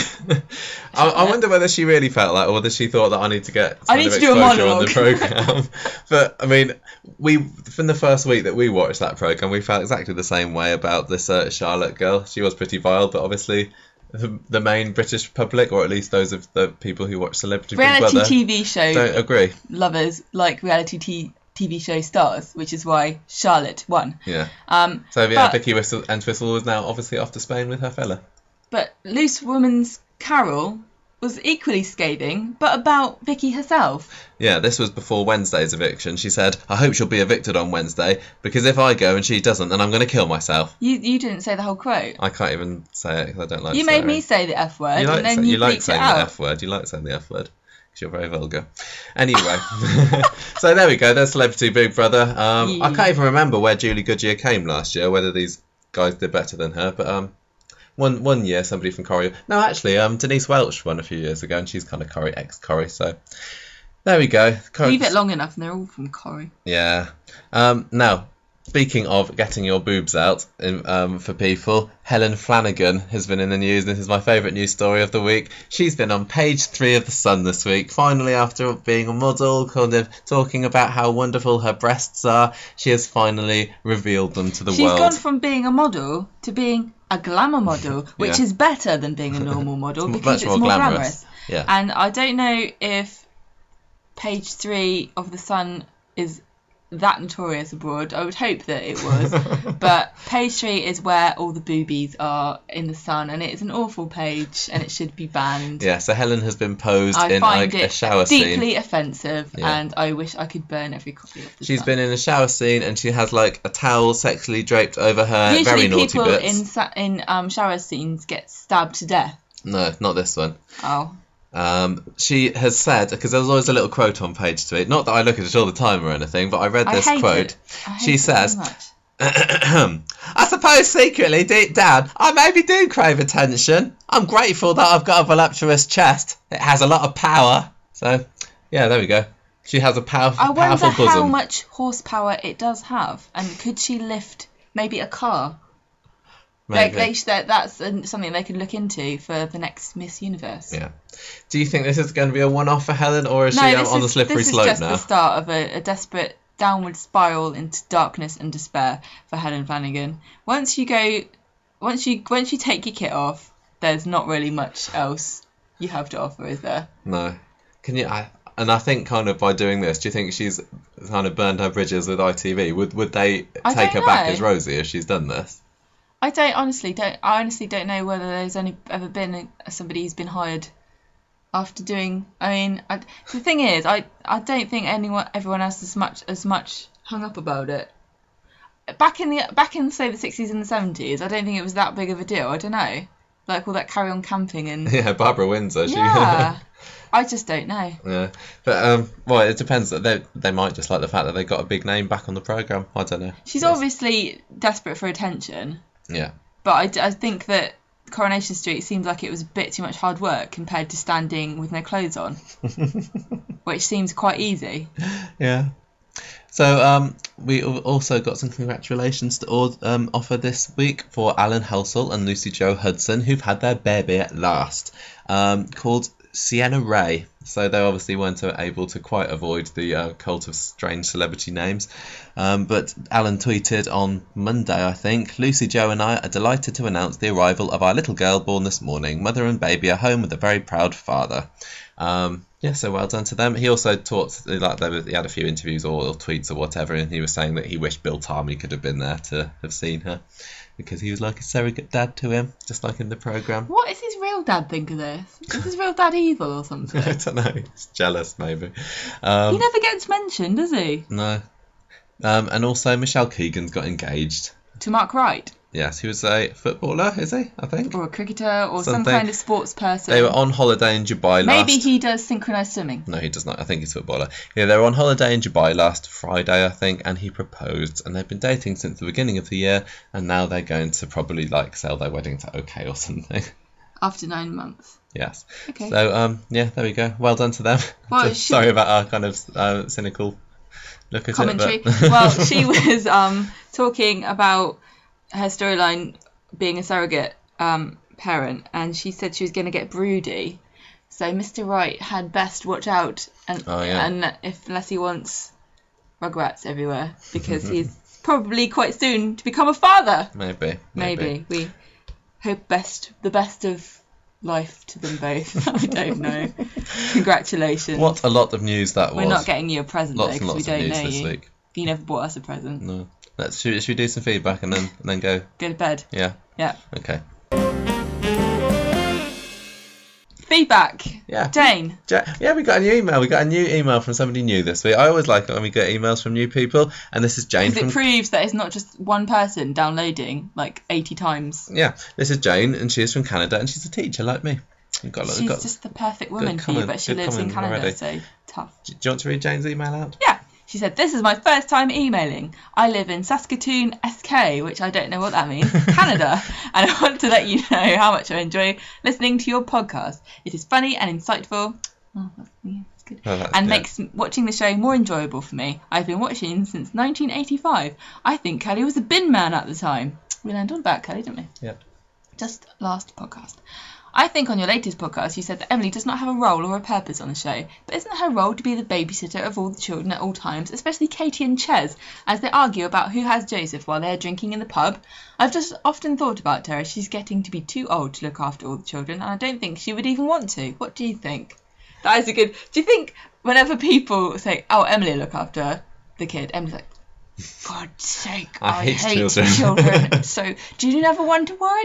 I wonder whether she really felt that, or whether she thought that I need to get some do a exposure monologue on the programme. But, I mean, from the first week that we watched that programme, we felt exactly the same way about this Charlotte girl. She was pretty vile, but obviously the main British public, or at least those of the people who watch Celebrity Big Brother, TV show don't agree. Lovers like reality TV show stars, which is why Charlotte won. Yeah. But Vicky Entwistle was now obviously off to Spain with her fella. But Loose Woman's Carol was equally scathing, but about Vicky herself. Yeah, this was before Wednesday's eviction. She said, I hope she'll be evicted on Wednesday, because if I go and she doesn't, then I'm going to kill myself. You didn't say the whole quote. I can't even say it because I don't like You made me say the F word, you like and then you like saying it out. the F word. You like saying the F word. Because you're very vulgar. Anyway, so there we go. There's Celebrity Big Brother. I can't even remember where Julie Goodyear came last year, whether these guys did better than her, but... One year, somebody from Corrie... No, actually, Denise Welch won a few years ago, and she's kind of ex-Corrie, so... There we go. Leave it long enough, and they're all from Corrie. Yeah. Now, speaking of getting your boobs out for people, Helen Flanagan has been in the news. This is my favourite news story of the week. She's been on page 3 of The Sun this week. Finally, after being a model, kind of talking about how wonderful her breasts are, she has finally revealed them to the world. She's gone from being a model to being... a glamour model, which is better than being a normal model because it's more glamorous. Yeah. And I don't know if page 3 of The Sun is that notorious abroad. I would hope that it was. But page 3 is where all the boobies are in The Sun, and it is an awful page, and it should be banned. Yeah, so Helen has been posed in like a shower scene. I find it deeply offensive, and I wish I could burn every copy of The She's Sun. been in a shower scene, and she has like a towel sexually draped over her. Usually very naughty bits. People in shower scenes get stabbed to death. No, not this one. Oh. She has said, because there's always a little quote on page 3, not that I look at it all the time or anything, but I read this quote. She says, I suppose secretly, deep down, I maybe do crave attention. I'm grateful that I've got a voluptuous chest. It has a lot of power. So, yeah, there we go. She has a powerful bosom. I wonder how much horsepower it does have, and could she lift maybe a car? That's something they could look into for the next Miss Universe. Yeah. Do you think this is going to be a one-off for Helen, or is she on the slippery slope now? This is just the start of a desperate downward spiral into darkness and despair for Helen Flanagan. Once you take your kit off, there's not really much else you have to offer, is there? No. Can you? And I think kind of by doing this, do you think she's kind of burned her bridges with ITV? Would they take her back as Rosie if she's done this? I honestly don't know whether there's ever been somebody who's been hired after doing. I mean, the thing is, I don't think everyone else is as much hung up about it. Back in say the 60s and the 70s, I don't think it was that big of a deal. I don't know, like all that carry on camping and Barbara Windsor. Yeah, I just don't know. Yeah, but well, it depends. They might just like the fact that they got a big name back on the programme. I don't know. She's obviously desperate for attention. Yeah. But I think that Coronation Street seemed like it was a bit too much hard work compared to standing with no clothes on, which seems quite easy. Yeah. So we also got some congratulations to offer this week for Alan Halsall and Lucy Jo Hudson, who've had their baby at last, called Sienna Ray. So they obviously weren't able to quite avoid the cult of strange celebrity names. But Alan tweeted on Monday, I think, Lucy Jo and I are delighted to announce the arrival of our little girl born this morning. Mother and baby are home with a very proud father. Yeah, so well done to them. He also he had a few interviews or tweets or whatever, and he was saying that he wished Bill Tarmy could have been there to have seen her, because he was like a surrogate dad to him, just like in the programme. What does his real dad think of this? Is his real dad evil or something? I don't know. He's jealous, maybe. He never gets mentioned, does he? No. And also Michelle Keegan's got engaged. To Mark Wright? Yes, he was a footballer, is he? I think. Or a cricketer, or some kind of sports person. They were on holiday in Dubai Maybe he does synchronised swimming. No, he does not. I think he's a footballer. Yeah, they were on holiday in Dubai last Friday, I think, and he proposed. And they've been dating since the beginning of the year, and now they're going to probably sell their wedding to OK or something. After 9 months. Yes. Okay. So, there we go. Well done to them. Well, sorry about our kind of cynical look at commentary. it. But... Well, she was talking about her storyline being a surrogate parent, and she said she was going to get broody. So Mr. Wright had best watch out, and unless he wants Rugrats everywhere, because he's probably quite soon to become a father. Maybe. We hope the best of life to them both. I don't know. Congratulations. What a lot of news that was. We're not getting you a present lots though, and because lots we don't of news know this you. week. You never bought us a present. No. Should we do some feedback and then go? Go to bed. Yeah. Yeah. Okay. Feedback. Yeah. Jane. Yeah, we got a new email. We got a new email from somebody new this week. I always like it when we get emails from new people, and this is Jane. Because it proves that it's not just one person downloading like 80 times. Yeah, this is Jane, and she is from Canada, and she's a teacher like me. She's just the perfect woman for you, but she lives in Canada, already. So tough. Do you want to read Jane's email out? Yeah. She said, "This is my first time emailing. I live in Saskatoon, SK," which I don't know what that means, Canada, "and I want to let you know how much I enjoy listening to your podcast. It is funny and insightful." Oh, that's good. And makes watching the show more enjoyable for me. I've been watching since 1985. I think Kelly was a bin man at the time. We learned all about Kelly, didn't we? Yep. Just last podcast. I think on your latest podcast you said that Emily does not have a role or a purpose on the show, but isn't her role to be the babysitter of all the children at all times, especially Katie and Ches, as they argue about who has Joseph while they're drinking in the pub? I've just often thought about her as she's getting to be too old to look after all the children, and I don't think she would even want to. What do you think? That is a good... Do you think whenever people say, "Oh, Emily will look after the kid," Emily's like, "God's sake, I hate children. So, do you never wonder why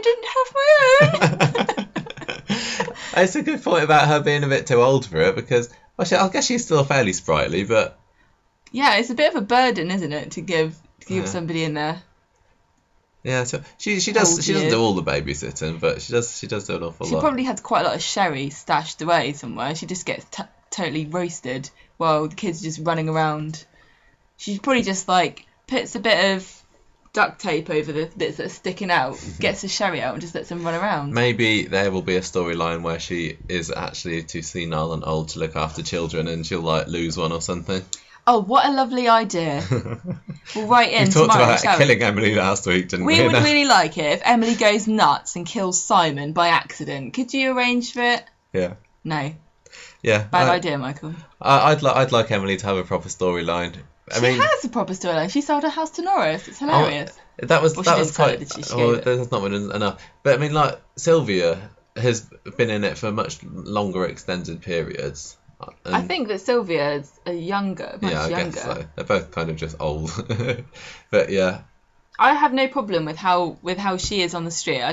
I didn't have my own?" It's a good point about her being a bit too old for it, because I guess she's still fairly sprightly, but yeah, it's a bit of a burden, isn't it, to give somebody in there. Yeah, so she doesn't do all the babysitting, but she does do an awful lot. She probably has quite a lot of sherry stashed away somewhere. She just gets totally roasted while the kids are just running around. She probably just like puts a bit of duct tape over the bits that are sticking out, gets the sherry out and just lets them run around. Maybe there will be a storyline where she is actually too senile and old to look after children, and she'll like lose one or something. Oh, what a lovely idea. We'll write in we tomorrow, talked about killing Emily last week, didn't we? We would really like it if Emily goes nuts and kills Simon by accident. Could you arrange for it? Yeah. No. Yeah. Bad idea, Michael. I'd like Emily to have a proper storyline. She has a proper storyline. She sold her house to Norris. It's hilarious. That was quite. That's not been enough. But I mean, like Sylvia has been in it for much longer extended periods. I think that Sylvia is younger, much younger. I guess so. They're both kind of just old. But yeah. I have no problem with how she is on the street.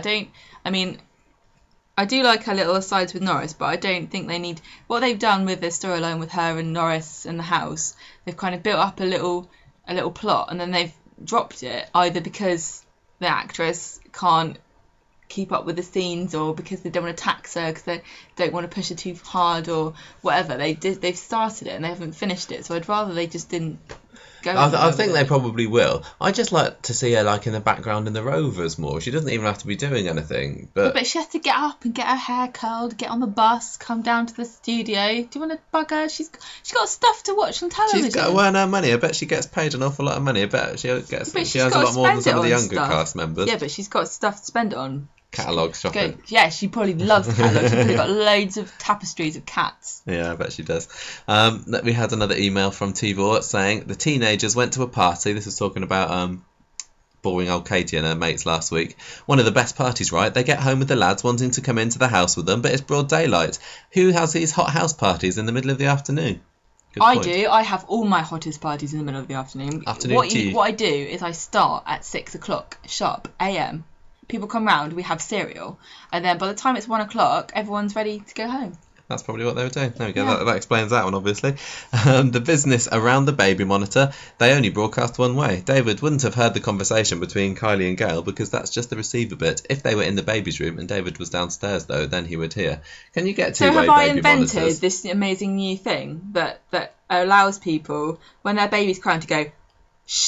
I do like her little asides with Norris, but I don't think they need... What they've done with the storyline with her and Norris and the house, they've kind of built up a little plot, and then they've dropped it, either because the actress can't keep up with the scenes, or because they don't want to tax her because they don't want to push her too hard, or whatever. They've started it and they haven't finished it, so I'd rather they just didn't go. I think they probably will. I just like to see her like in the background in the Rovers more. She doesn't even have to be doing anything, but she has to get up and get her hair curled, get on the bus, come down to the studio. Do you want to bug her? She's got stuff to watch on television. She's got to earn her money. I bet she gets paid an awful lot of money. I bet she earns a lot more than some of the younger cast members. Yeah, but she's got stuff to spend it on. Catalogue shopping. Yeah, she probably loves catalogues. She's probably got loads of tapestries of cats. Yeah, I bet she does. We had another email from Tibor saying the teenagers went to a party. This was talking about boring old Katie and her mates last week. One of the best parties, right? They get home with the lads wanting to come into the house with them, but it's broad daylight. Who has these hot house parties in the middle of the afternoon? I do. I have all my hottest parties in the middle of the afternoon. What I do is I start at 6 o'clock sharp AM. People come round, we have cereal, and then by the time it's 1 o'clock, everyone's ready to go home. That's probably what they were doing. There we go. Yeah. That explains that one, obviously. The business around the baby monitor, they only broadcast one way. David wouldn't have heard the conversation between Kylie and Gail because that's just the receiver bit. If they were in the baby's room and David was downstairs, though, then he would hear. Can you get two-way baby monitors? So have I invented this amazing new thing that allows people, when their baby's crying, to go, shh,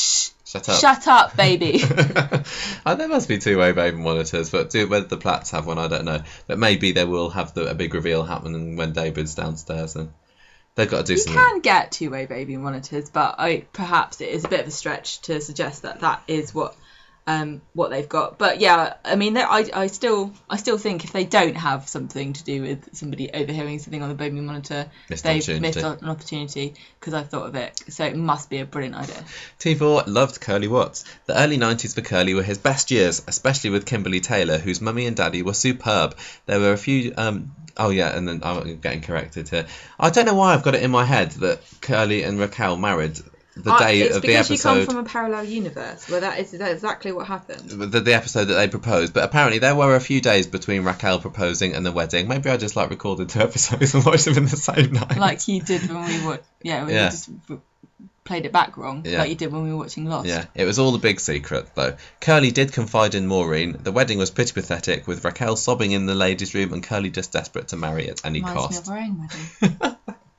Shut up. Shut up, baby. There must be two-way baby monitors, but whether the Platts have one, I don't know. But maybe they will have a big reveal happening when David's downstairs, and they've got to do something. You can get two-way baby monitors, but perhaps it is a bit of a stretch to suggest that is what they've got. But yeah, I mean, I still think if they don't have something to do with somebody overhearing something on the baby monitor, they've missed an opportunity, because I've thought of it. So it must be a brilliant idea. T4 loved Curly Watts. The early 90s for Curly were his best years, especially with Kimberly Taylor, whose mummy and daddy were superb. There were a few... oh yeah, and then I'm getting corrected here. I don't know why I've got it in my head that Curly and Raquel married the day of the episode. It's because you come from a parallel universe where that is exactly what happened. The episode that they proposed, but apparently there were a few days between Raquel proposing and the wedding. Maybe I just recorded 2 episodes and watched them in the same night. Like you did when we were, we just played it back wrong, like you did when we were watching Lost. Yeah, it was all a big secret though. Curly did confide in Maureen. The wedding was pretty pathetic, with Raquel sobbing in the ladies' room and Curly just desperate to marry at any cost. Reminds me of our own wedding.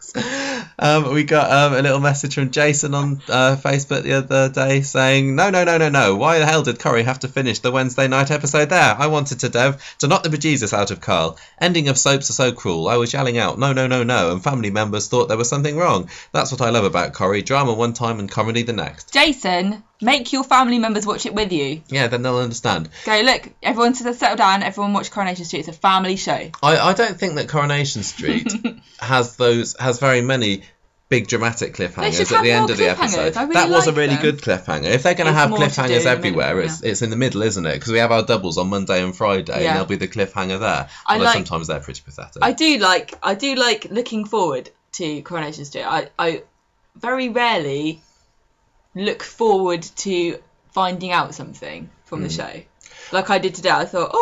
We got a little message from Jason on Facebook the other day saying, no, why the hell did Corrie have to finish the Wednesday night episode there? I wanted to knock the bejesus out of Carl. Ending of soaps are so cruel. I was yelling out, no, and family members thought there was something wrong. That's what I love about Corrie. Drama one time and comedy the next. Jason, make your family members watch it with you. Yeah, then they'll understand. Go, look, everyone settle down, everyone watch Coronation Street. It's a family show. I don't think that Coronation Street has very many big dramatic cliffhangers at the end of the episode. That was a really good cliffhanger. If they're going to have cliffhangers everywhere, it's in the middle, isn't it? Because we have our doubles on Monday and Friday, and there'll be the cliffhanger there. Although sometimes they're pretty pathetic. I do like looking forward to Coronation Street. I very rarely look forward to finding out something from the show. Like I did today. I thought,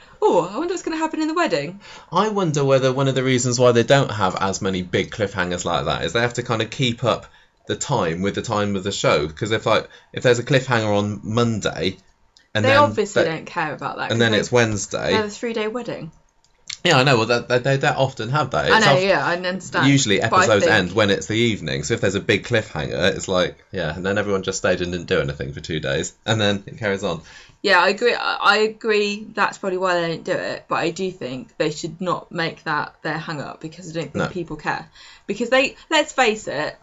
I wonder what's going to happen in the wedding. I wonder whether one of the reasons why they don't have as many big cliffhangers like that is they have to kind of keep up the time of the show. Because if there's a cliffhanger on Monday, and they obviously don't care about that. And then it's Wednesday. They have a 3-day wedding. Yeah, I know. Well, they often have that. I understand. Usually episodes end when it's the evening. So if there's a big cliffhanger, it's and then everyone just stayed and didn't do anything for 2 days, and then it carries on. Yeah, I agree. I agree. That's probably why they don't do it. But I do think they should not make that their hang-up, because I don't think people care. Because let's face it,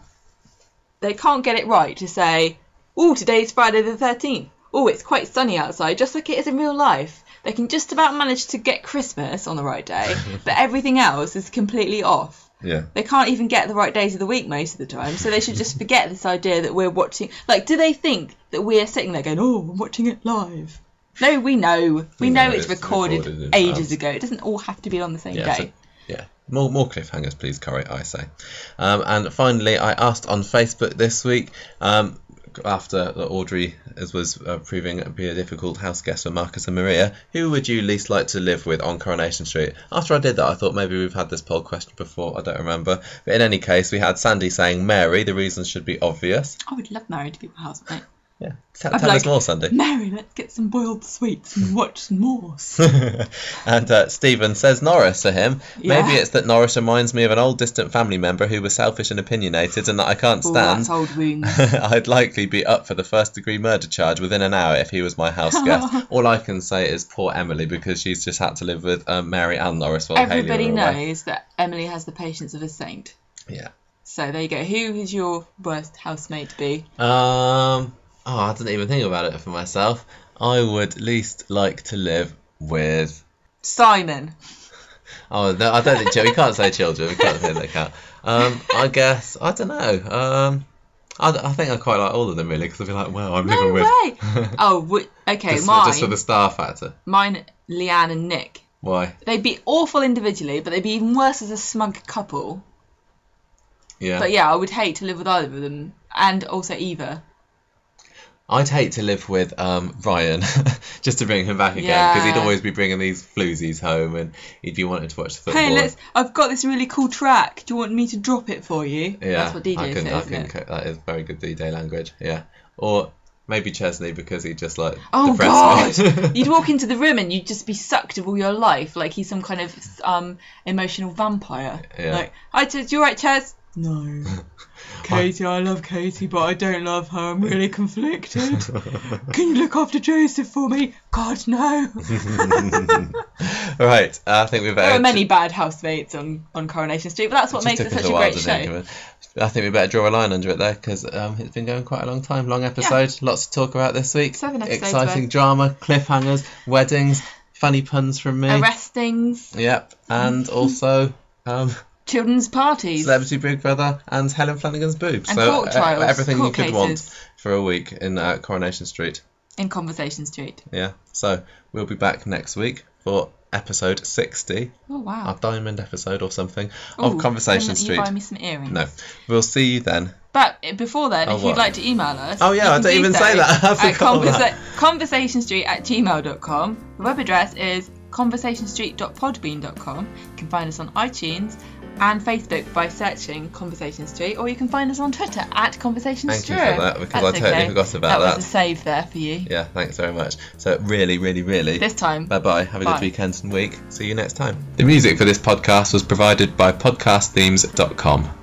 they can't get it right to say, today's Friday the 13th. It's quite sunny outside, just like it is in real life. They can just about manage to get Christmas on the right day, but everything else is completely off. Yeah. They can't even get the right days of the week most of the time, so they should just forget this idea that we're watching... do they think that we're sitting there going, I'm watching it live? No, we know. We know it's recorded ages ago. It doesn't all have to be on the same day. Yeah. More cliffhangers, please, Corrie, I say. And finally, I asked on Facebook this week... after Audrey was proving to be a difficult house guest for Marcus and Maria, who would you least like to live with on Coronation Street? After I did that, I thought maybe we've had this poll question before, I don't remember. But in any case, we had Sandy saying Mary. The reasons should be obvious. I would love Mary to be my housemate. Yeah, tell us more, Sandy. Mary, let's get some boiled sweets and watch some Morse. And Stephen says Norris for him. Yeah. Maybe it's that Norris reminds me of an old distant family member who was selfish and opinionated and that I can't stand. That's old wounds. I'd likely be up for the first-degree murder charge within an hour if he was my house guest. All I can say is poor Emily, because she's just had to live with Mary and Norris while everybody knows that Emily has the patience of a saint. Yeah. So there you go. Who is your worst housemate to be? I didn't even think about it for myself. I would least like to live with... Simon. No, I don't think... We can't say children. We can't say they can't. I guess... I don't know. I think I quite like all of them, really, because I'd be like, well, I'm living with... No way! Okay, mine... Just for the star factor. Mine, Leanne and Nick. Why? They'd be awful individually, but they'd be even worse as a smug couple. Yeah. But yeah, I would hate to live with either of them. And also Eva. I'd hate to live with Ryan, just to bring him back again, because he'd always be bringing these floozies home, and he'd be wanting to watch the football. Hey, I've got this really cool track. Do you want me to drop it for you? Yeah, that's what DJ says, isn't it? That is very good DJ language. Yeah, or maybe Chesney, because he'd just depress me. You'd walk into the room and you'd just be sucked of all your life, like he's some kind of emotional vampire. Yeah. Like, you all right, Ches? No. Katie, I love Katie, but I don't love her. I'm really conflicted. Can you look after Joseph for me? God, no. Right, I think we better... There are many bad housemates on Coronation Street, but that's what makes it such a great show. I think we better draw a line under it there, because it's been going quite a long time. Long episode, lots to talk about this week. 7 episodes. Exciting drama, cliffhangers, weddings, funny puns from me. Arrestings. Yep, and also... children's parties. Celebrity Big Brother and Helen Flanagan's boobs. And so court trials, everything court you could cases. want for a week in Coronation Street. In Conversation Street. Yeah, so we'll be back next week for episode 60. Oh, wow. Our diamond episode or something of Conversation Street. You buy me some earrings. No, we'll see you then. But before then, if you'd like to email us... Oh, yeah, I didn't even say that. I forgot that. conversationstreet@gmail.com. The web address is conversationstreet.podbean.com. You can find us on iTunes and Facebook by searching Conversation Street, or you can find us on Twitter @Conversation Street. Thank you for that, because I totally forgot about that. That was a save there for you. Yeah, thanks very much. So really, really, really... This time. Bye-bye. Have a good weekend and week. See you next time. The music for this podcast was provided by podcastthemes.com.